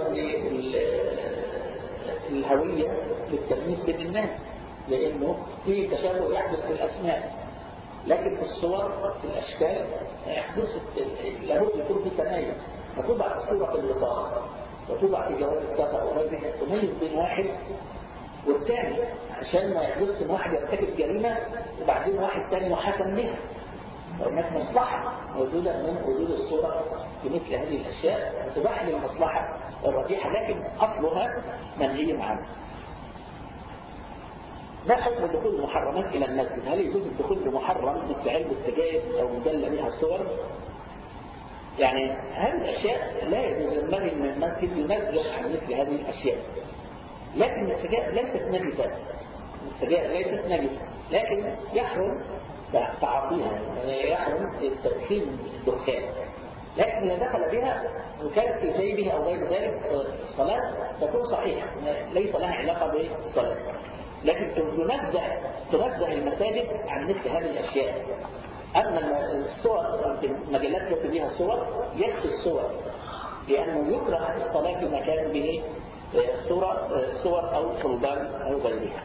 للهوية للتمييز بين الناس، لأنه في تشابه يحدث في الأسماء، لكن في الصور في الأشكال يحدث لابد يكون في تميز. فتوضع صورة البطاقة وتوضع في جواز السفر وغيرها تميز بين واحد والثاني، عشان ما يحدث ان واحد يرتكب جريمة وبعدين واحد ثاني محاكم بها. فهناك مصلحة موجودة من وجود الصورة في مثل هذه الأشياء تباح للمصلحة الرجيحة، لكن أصلها منهي عنه. ما حكم دخول المحرمات إلى المسجد؟ هل يجوز الدخول بمحرم مثل علبة سجاير أو مدلة بها الصور؟ يعني هذه الأشياء لا يجوز ينبغي أن المسجد ينزه عن مثل هذه الأشياء، لكن السجاير ليست نجسة، السجاير ليست نجسة، لكن يحرم تعاطيها، يعني يحرم تدخين الدخان. لكن إذا دخل بها وكانت في جيبه أو غير ذلك الصلاة تكون صحيحة، ليس لها علاقة بالصلاة. لكن تنزه تنزه المساجد عن مثل هذه الأشياء. أما الصور في المجلات التي فيها صور يكفي الصور، لأنه يكره الصلاة في مكان به صورة صور أو صلبان أو غيرها.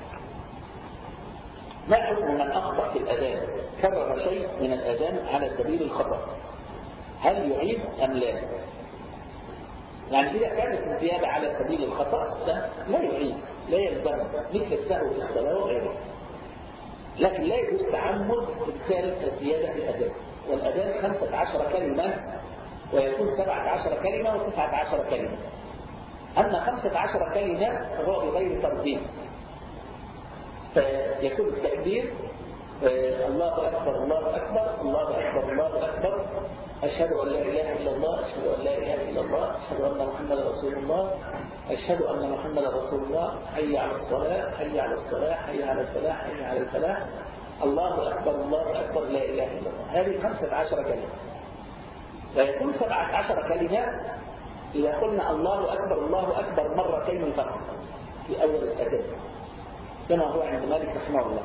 ما حكم من أخطأ في الأذان كرر شيء من الأذان على سبيل الخطأ، هل يعيد أم لا؟ يعني إذا كانت الزيادة على سبيل الخطأ لا يعيد، لا يلزم مثل السهو في الصلاة وغيره. لكن لا يجوز تعمد إدخال الزيادة في الأذان، والأذان خمسة عشر كلمة ويكون سبعة عشر كلمة وتسعة عشر كلمة. أما خمسة عشر كلمة فهو بغير ترتيب، فيكون التكبير الله أكبر الله أكبر الله أكبر الله أكبر أشهد أن لا إله إلا الله أشهد أن لا إله إلا الله أشهد أن محمدا رسول الله أشهد أن محمدا رسول الله حي على الصلاة حي على الصلاة حي على الفلاح حي على الفلاح الله أكبر الله أكبر لا إله إلا الله. هذه خمسة عشر كلمة، ويكون سبعة عشر كلمة إذا قلنا الله أكبر الله أكبر مرتين فقط في أول الأذان كما هو عند مالك رحمه الله.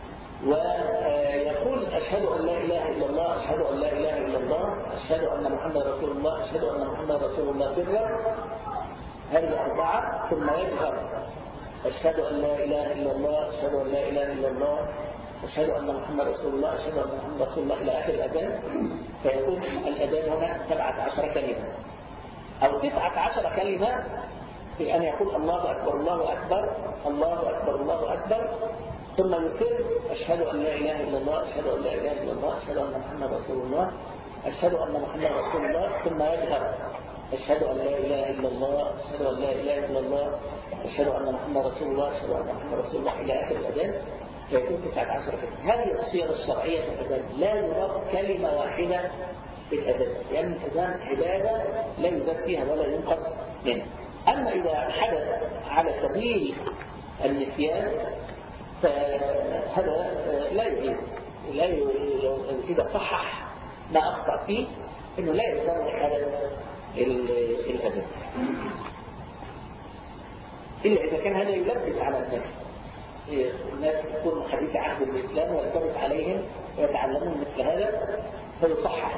ويقول أشهد أن لا إله إلا الله أشهد أن لا إله إلا الله أشهد أن محمد رسول الله أشهد أن محمد رسول الله سرا، هذه أربعة، ثم يجهر أشهد أن لا إله إلا الله أشهد أن لا إله إلا الله أشهد أن محمد رسول الله أشهد أن محمد رسول الله إلى آخر الأذان. فيكون الأذان هنا سبعة عشر كلمة أو تسعة عشر كلمة في أن يقول الله أكبر الله أكبر الله أكبر الله أكبر، ثم يصر أشهد أن لا إله إلا الله أشهد أن لا إله إلا الله أشهد أن محمد رسول الله أشهد أن محمد رسول الله، ثم يجهر أشهد أن لا إله إلا الله أشهد أن لا إله إلا الله أشهد أن محمد رسول الله أشهد أن محمد رسول الله إلى آخر الأذان، فيكون تسعة عشر كلمة. هذه الصيغ الشرعية في الأذان، لا يراد كلمة واحدة في الأذان، لأن الأذان عبادة لا يزاد فيها ولا ينقص منها. أما إذا حدث على سبيل النسيان فهذا لا يعيد، لا إذا صحح ما أخطأ فيه إنه لا يلزم هذا الأذان، إلا إذا كان هذا يلبس على الناس، الناس تكون حديث عهد بالإسلام ويلتبس عليهم ويتعلمون مثل هذا فيصحح.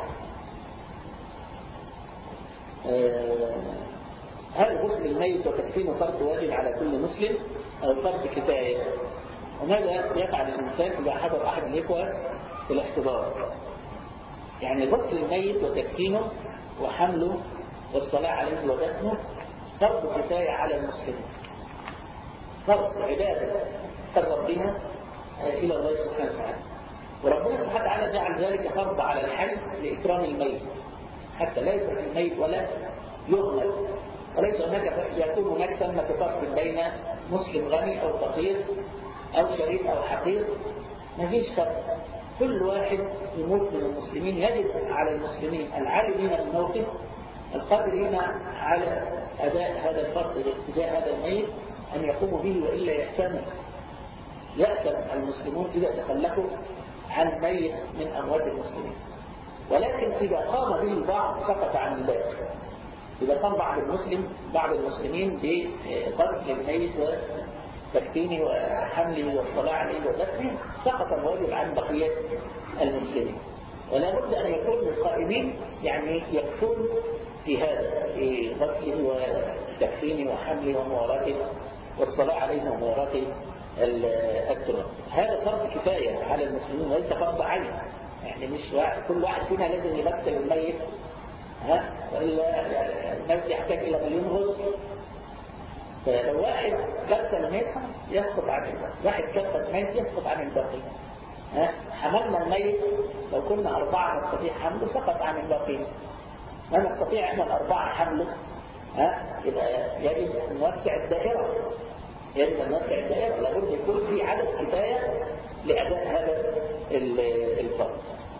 آه هل غسل الميت وتكفينه فرض واجب على كل مسلم أو فرض كفاية؟ وماذا يفعل الإنسان إذا حضر أحد الإخوة في الاحتضار؟ يعني غسل الميت وتكفينه وحمله والصلاة عليه ودفنه فرض كفاية على المسلمين، فرض عبادة تقرب بها إلى الله سبحانه وتعالى، وربنا سبحانه وتعالى جعل ذلك فرض على الحي لإكرام الميت حتى لا يترك الميت ولا يغمل، وليس هناك يكون هناك ثمة فرق بين مسلم غني أو فقير أو شريف أو حقير، ما فيش فرق، كل واحد يموت من المسلمين يجب على المسلمين العالمين بالموقف القادرين على أداء هذا الفرض تجاه هذا الميت أن يقوموا به، وإلا يأثم يأثم المسلمون إذا تخلفوا عن ميت من أموات المسلمين. ولكن إذا قام به البعض سقط عن الباقي، إذا قام بعض المسلم بعض المسلمين بغسل الميت وتكفينه وحمله والصلاة عليه ودفنه سقط الواجب عن بقية المسلمين، ولا بد أن يكون القائمين يعني يكفون في هذا، في غسله وتكفينه وحمله ومواراته والصلاة عليه ومواراته التراب. هذا فرض كفاية على المسلمين وليس فرض عين، يعني مش واحد كل واحد فينا لازم يغسل الميت، ها وإلا الميت يحتاج إلى مليون غسل. فلو واحد غسل الميت يسقط عن الباقي، واحد كفن الميت يسقط عن الباقي. ها حملنا الميت لو كنا أربعة نستطيع حمله سقط عن الباقي، ما نستطيع احنا الأربعة حمله، ها يبقى يجب أن نوسع الدائرة، يجب أن نوسع الدائرة، لابد يكون في عدد كفاية لأداء هذا الفرض.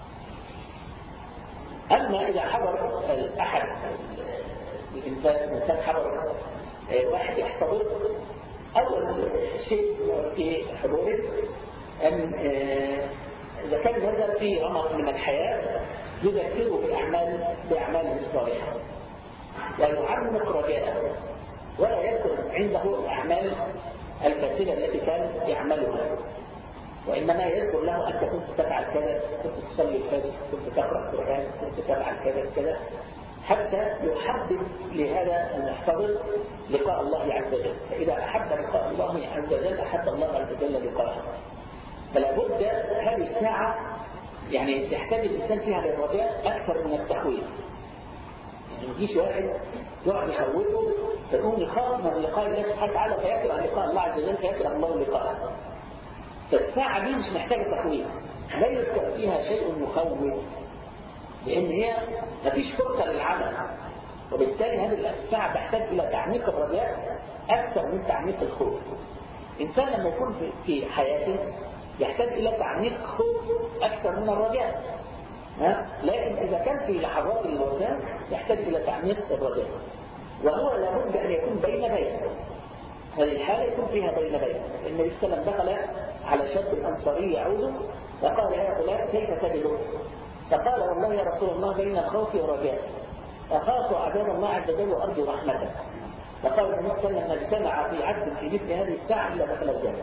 أما إذا حضر أحد الإنسان الإنسان حضر واحد يحتضر، أول شيء في حضوره أن إذا كان هذا في رمق من الحياة يذكره بأعمال بأعماله الصالحة ويعمق رجاءه، ولا يذكر عنده الأعمال الفاسدة التي كان يعملها، وإنما يذكر له أنت كنت تفعل كذا، كنت تصلي كذا، كنت تقرأ القرآن، كنت تفعل كذا كذا، حتى يحدد لهذا المحتضر لقاء الله عز وجل. فإذا أحب لقاء الله عز وجل أحب الله عز وجل لقاءه. فلا بد هذه الساعة يعني يحتاج الإنسان فيها للرجاء أكثر من التخويف. يعني ما يجيش واحد يقعد يخوفه فيقوم يخاف من لقاء الله سبحانه وتعالى فيكره لقاء الله عز وجل فيكره الله لقاءه. فالساعة دي مش محتاجة تخويف، لا يذكر فيها شيء مخوف، لأن هي مفيش فرصة للعمل، وبالتالي هذه الساعة تحتاج إلى تعميق الرجاء أكثر من تعميق الخوف. الإنسان لما يكون في حياته يحتاج إلى تعميق خوف أكثر من الرجاء، ها؟ لكن إذا كان في لحظات الوفاة يحتاج إلى تعميق الرجاء، وهو لابد أن يكون بين بين. هذه الحالة يكون فيها بين بين. النبي صلى الله عليه وسلم دخل على شاب أنصاري يعود فقال يا فلان كيف تجد؟ فقال والله يا رسول الله بين الخوف والرجاء، أخاف عذاب الله عز وجل وأرجو رحمته. فقال النبي صلى الله عليه وسلم اجتمع في عبد في مثل هذه الساعة إلا دخل الجنة.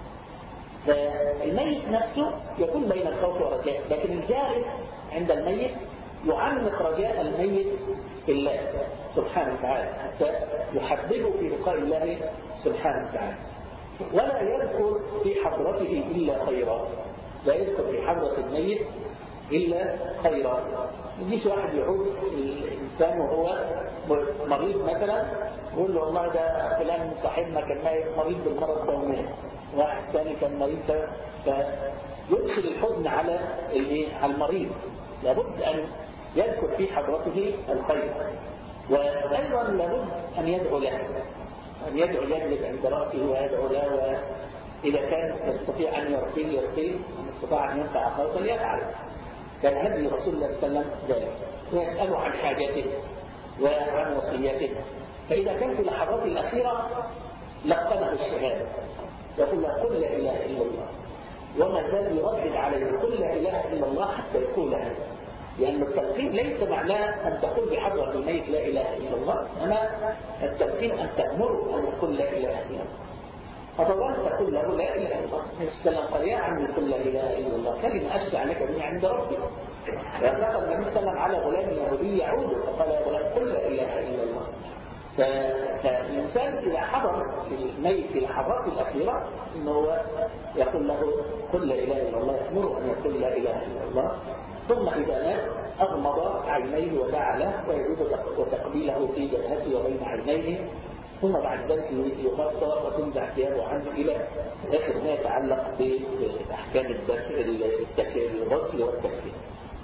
فالميت نفسه يكون بين الخوف والرجاء، لكن الجالس عند الميت يعمق رجاء الميت في الله سبحانه وتعالى حتى يحببه في لقاء الله سبحانه وتعالى. ولا يذكر في حضرته إلا خيرا، لا يذكر في حضرة الميت إلا خيرا. ما يجيش واحد يعود الإنسان وهو مريض مثلا يقول له والله ده فلان صاحبنا كان مريض بالمرض ده ومات، واحد ثاني كان مريض ده، فيدخل الحزن على على المريض. لابد أن يذكر في حضرته الخير، وأيضا لابد أن يدعو له، أن يدعو يجلس عند رأسه ويدعو له، وإذا كان يستطيع أن يرقيه يرقيه، وإن استطاع أن ينفع خلقا يفعل. كان هدي رسول الله صلى الله عليه وسلم ذلك، ويسأله عن حاجته وعن وصيته. فإذا كان في لحظاته الأخيرة لقنه الشهادة، يقول له قل لا إله إلا الله، وما زال يردد عليه قل لا إله إلا الله حتى يقولها. لأن التلقين ليس معناه أن تقول بحضرة الميت لا إله إلا الله، أما التلقين أن تأمره أن يقول لا إله إلا الله. فطبعا تقول له لا إله إلا الله. السلام قال يا عمي قل لا إله إلا الله، كلمة أشفع لك بها عند ربك. فأطلق النبي صلى الله عليه وسلم على غلام يهودي يعود فقال يا غلام قل لا إله إلا الله. فالإنسان إذا حضر الميت في اللحظات الأخيرة إنه هو يقول له قل لا إله إلا الله، يأمره أن يقول لا إله إلا الله. ثم إذا مات أغمض عينيه ودعا له ويجوز وتقبيله في جبهته وبين عينيه، ثم بعد ذلك يغطى وتنزع ثيابه عنه إلى آخر ما يتعلق بأحكام الغسل والتكفين.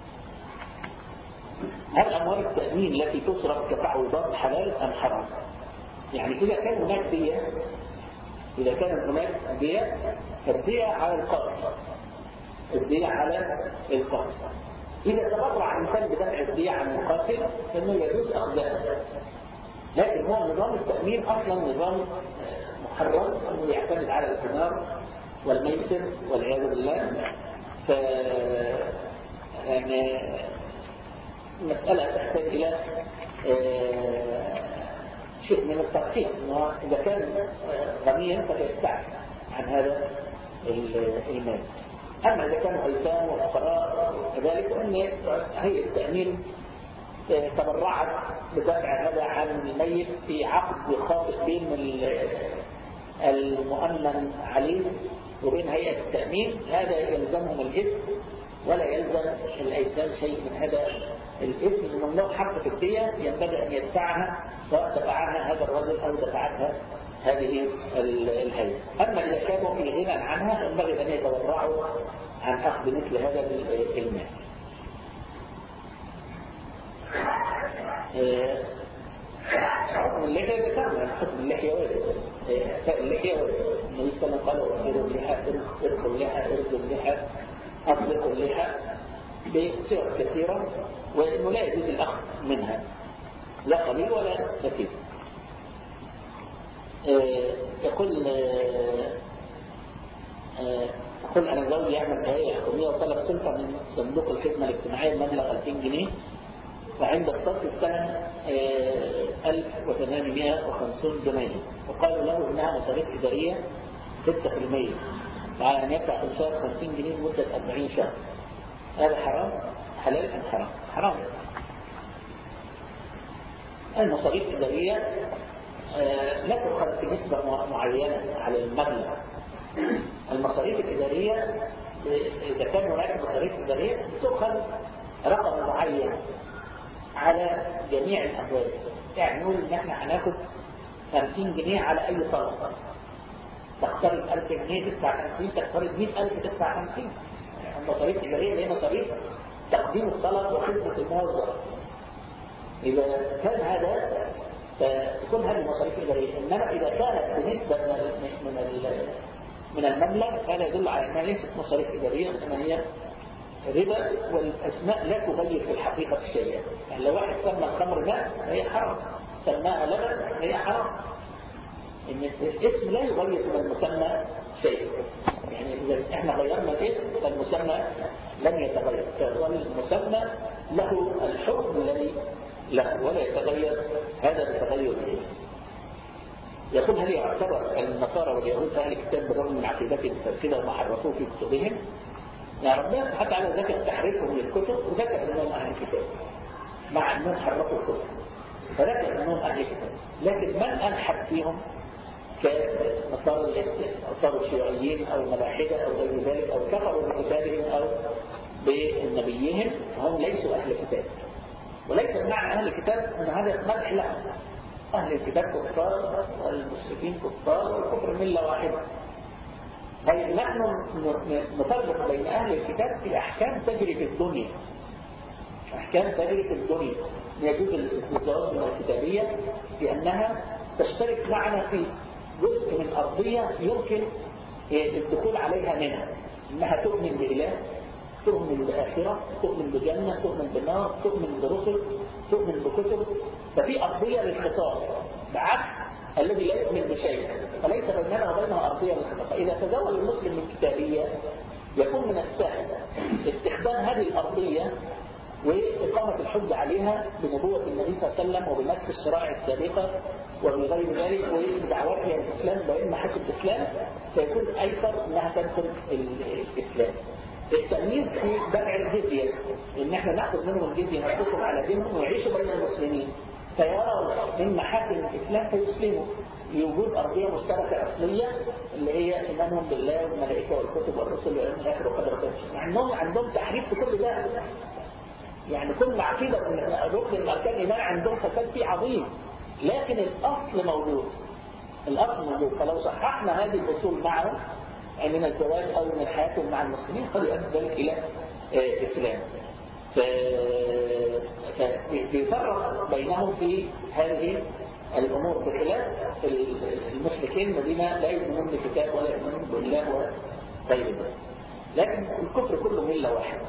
هل أموال التأمين التي تصرف كتعويضات حلال أم حرام؟ يعني إذا كان هناك دية، إذا كان هناك دية فالدية على القاص، الدية على القاص. إذا تبرع الإنسان بدفع الدية عن المقاتل فإنه يجوز أخذها، لكن هو نظام التأمين أصلا نظام محرم، أنه يعتمد على القمار والميسر والعياذ بالله. ف يعني المسألة تحتاج إلى شيء من الترخيص، إنه إذا كان غنيا فليستعفى عن هذا المال. أما إذا كانوا أيتام وفقراء كذلك فإن هيئة التأمين تبرعت بدفع هذا عن الميت في عقد خاص بين المؤمن عليه وبين هيئة التأمين، هذا يلزمهم الإثم ولا يلزم الأيتام شيء من هذا الإثم. من له حق في الدية ينبغي أن يدفعها، سواء دفعها هذا الرجل أو دفعتها هذه الهيئة. أما إذا كانوا في غنى عنها ينبغي أن يتبرعوا عن أخذ مثل هذا المال. حكم اللحية ذكرنا، حكم اللحية وارد، اللحية وارد. النبي صلى الله عليه وسلم قال وأخيروا اللحى، ارقوا اللحى، ارقوا اللحى، أطلقوا اللحى بصور كثيرة، وإنه لا يجوز الأخذ منها لا قليل ولا كثير. يقول يقول أنا زوجي يعمل هيئة حكومية وطلب سلطة من صندوق الخدمة الاجتماعية المبلغ ألفين جنيه، وعند الصرف الثمن ألف وثمانمائة وخمسين جنيه، وقالوا له إنها مصاريف إدارية ستة بالمئة، وعلى أن يدفع كل شهر خمسين جنيه لمدة أربعين شهر. هذا حرام؟ حلال أم حرام؟ حرام. المصاريف الإدارية لا تؤخذ في نسبة معينة على المبلغ. المصاريف الإدارية إذا كان هناك مصاريف إدارية تؤخذ رقم معين على جميع الأبواب. يعني نقول إن إحنا هناخد خمسين جنيه على أي طلب، تقترض ألف جنيه تدفع خمسين، تقترض مئة ألف تدفع خمسين. المصاريف الإدارية هي مصاريف تقديم الطلب وخدمة الموظف. إذا كان هذا تكون هذه المصاريف الإدارية، إنما إذا كانت بنسبة من من المبلغ فهذا يدل على أنها ليست مصاريف إدارية، إنما هي ربا، والأسماء لا تغير في الحقيقة الشيء. يعني لو واحد سمى الخمر ماء فهي حرام، سماها لبن فهي حرام. إن الاسم لا يغير من المسمى شيء. يعني إذا إحنا غيرنا الاسم فالمسمى لن يتغير، والمسمى له الحكم الذي له ولا يتغير هذا بتغير الاسم. يقول هل يعتبر النصارى واليهود أهل الكتاب بالرغم من عقيدتهم الفاسدة وما حرفوه في كتبهم؟ يعني ربنا سبحانه وتعالى ذكر تحريفهم للكتب وذكر انهم اهل الكتاب مع انهم حرفوا الكتب، فذكر انهم اهل الكتاب، لكن من انحب فيهم كنصارى صاروا شيوعيين او ملاحده او غير ذلك، او كفروا بكتابهم او بنبيهم فهم ليسوا أهل كتاب. وليس بمعنى أهل الكتاب أن هذا مدح لهم. أهل الكتاب كفار والمشركين كفار والكفر ملة واحدة. طيب نحن نفرق بين أهل الكتاب في أحكام تجري في الدنيا. أحكام تجري في الدنيا يجوز الزواج من الكتابية لأنها تشترك معنا في جزء من أرضية يمكن الدخول عليها منها، إنها تؤمن بإله، تؤمن بالآخرة، تؤمن بجنة، تؤمن بنار، تؤمن برسل، تؤمن بكتب. ففي أرضية للخطاب بعكس الذي لا يؤمن بشيء، فليس بيننا وبينه أرضية للخطاب. فإذا تزوج المسلم من كتابية يكون من السهل استخدام هذه الأرضية وإقامة الحج عليها بنبوة النبي صلى الله عليه وسلم وبنسخ الشرائع السابقة وبغير ذلك وبدعوتها الإسلام بأن حق الإسلام فيكون أيسر أنها تدخل الإسلام. التمييز في دفع الجزية إن احنا نأخذ منهم الجزية نحطهم على دينهم ويعيشوا بين المسلمين فيروا من محاكم الإسلام فيسلموا لوجود أرضية مشتركة أصلية اللي هي إيمانهم بالله والملائكة والكتب والرسل واليوم الآخر وقدر خير. مع إنهم عندهم تحريف في كل ده، يعني كل عقيدة ركن من أركان الإيمان عندهم فساد فيه عظيم، لكن الأصل موجود. الأصل موجود. فلو صححنا هذه الأصول معهم من الزواج أو من الحياة مع المسلمين قد يؤدي ذلك إلى إسلام. فبيفرق بينهم في هذه الأمور بخلاف المشركين الذين لا يؤمنون بالكتاب ولا يؤمنون بالله وغير ذلك. لكن الكفر كله ملة واحدة.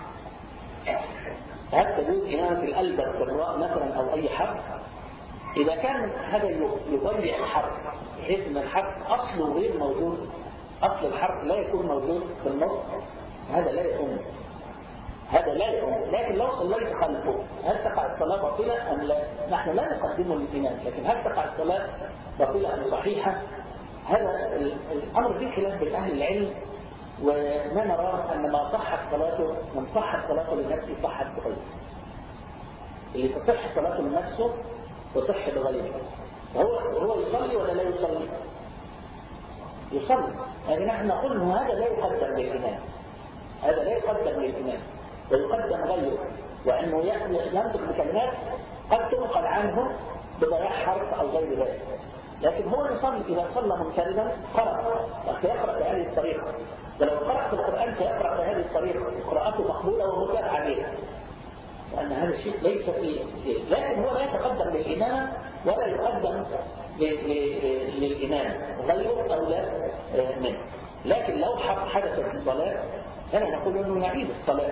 هل تجوز إمامة الألبس بالراء مثلا أو أي حرف؟ إذا كان هذا يضيع الحرف بحيث أن الحرف أصله غير موجود، أصل الحرف لا يكون موجود في النص، هذا لا يؤم هذا لا يؤم لكن لو صليت خلفه هل تقع الصلاة باطلة أم لا؟ نحن لا نقدمه للإمام، لكن هل تقع الصلاة باطلة أم صحيحة؟ هذا الأمر فيه خلاف بين أهل العلم، وما نرى أن ما صحت صلاته من صحت صلاته لنفسه صحت بغيره. اللي تصح صلاته لنفسه تصح بغيره. هو هو يصلي ولا لا يصلي؟ يصلي. يعني نحن نقول انه هذا لا يقدم للإمام، هذا لا يقدم للإمام ويقدم غيره، وأنه ينطق بكلمات قد تنقل عنه بضياع حرف أو غير ذلك. لكن هو يصلي إذا صلى منفردا قرأ وسيقرأ بهذه الطريقة، ولو قرأ في القرآن سيقرأ بهذه الطريقة قراءته مقبولة ومتابعة عليها، وأن هذا الشيء ليس فيه. لكن هو لا يتقدم للإمام ولا يقدم للإمام غيره أولى منه. لكن لو حدثت الصلاة فلا نقول أنه نعيد الصلاة،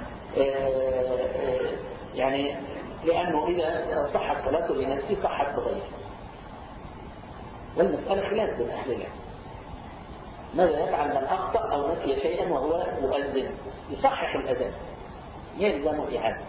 يعني لأنه إذا صحت صلاته لنفسه صحت بغيره. والمسألة خلاف بين أهل العلم. ماذا يفعل من أخطأ أو نسي شيئا وهو مؤذن؟ يصحح الأذان، يلزم إعادة.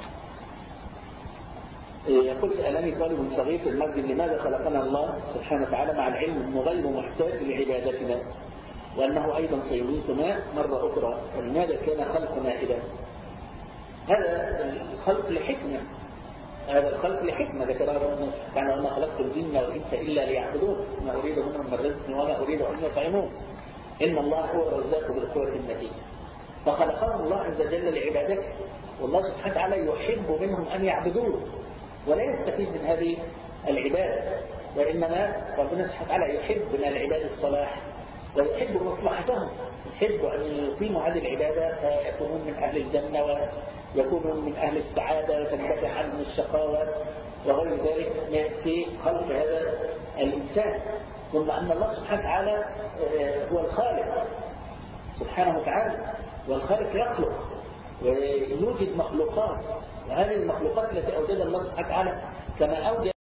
يقول سألني طالب صغير في المسجد لماذا خلقنا الله سبحانه وتعالى مع العلم أنه غير محتاج لعبادتنا وأنه أيضا سيميتنا مرة أخرى، ولماذا كان خلقنا إذا؟ هذا الخلق لحكمة، هذا الخلق لحكمة ذكرها ربنا سبحانه وما خلقت الجن والإنس إلا ليعبدون ما أريد منهم من رزق ولا أريد أن يطعمون إن الله هو الرزاق ذو القوة المتين. فخلقهم الله عز وجل لعبادته، والله سبحانه وتعالى يحب منهم أن يعبدوه ولا يستفيد من هذه العبادة، وإنما ربنا سبحانه وتعالى يحب من العباد الصلاح ويحب مصلحتهم، يحب أن يقيموا هذه العبادة فيكونون من أهل الجنة ويكونون من أهل السعادة وتنفتح عنهم الشقاوة وغير ذلك في خلق هذا الإنسان. ثم أن الله سبحانه وتعالى هو الخالق سبحانه وتعالى، والخالق يخلق ويوجد مخلوقات، وهذه المخلوقات التي أوجدها الله سبحانه وتعالى كما أوجد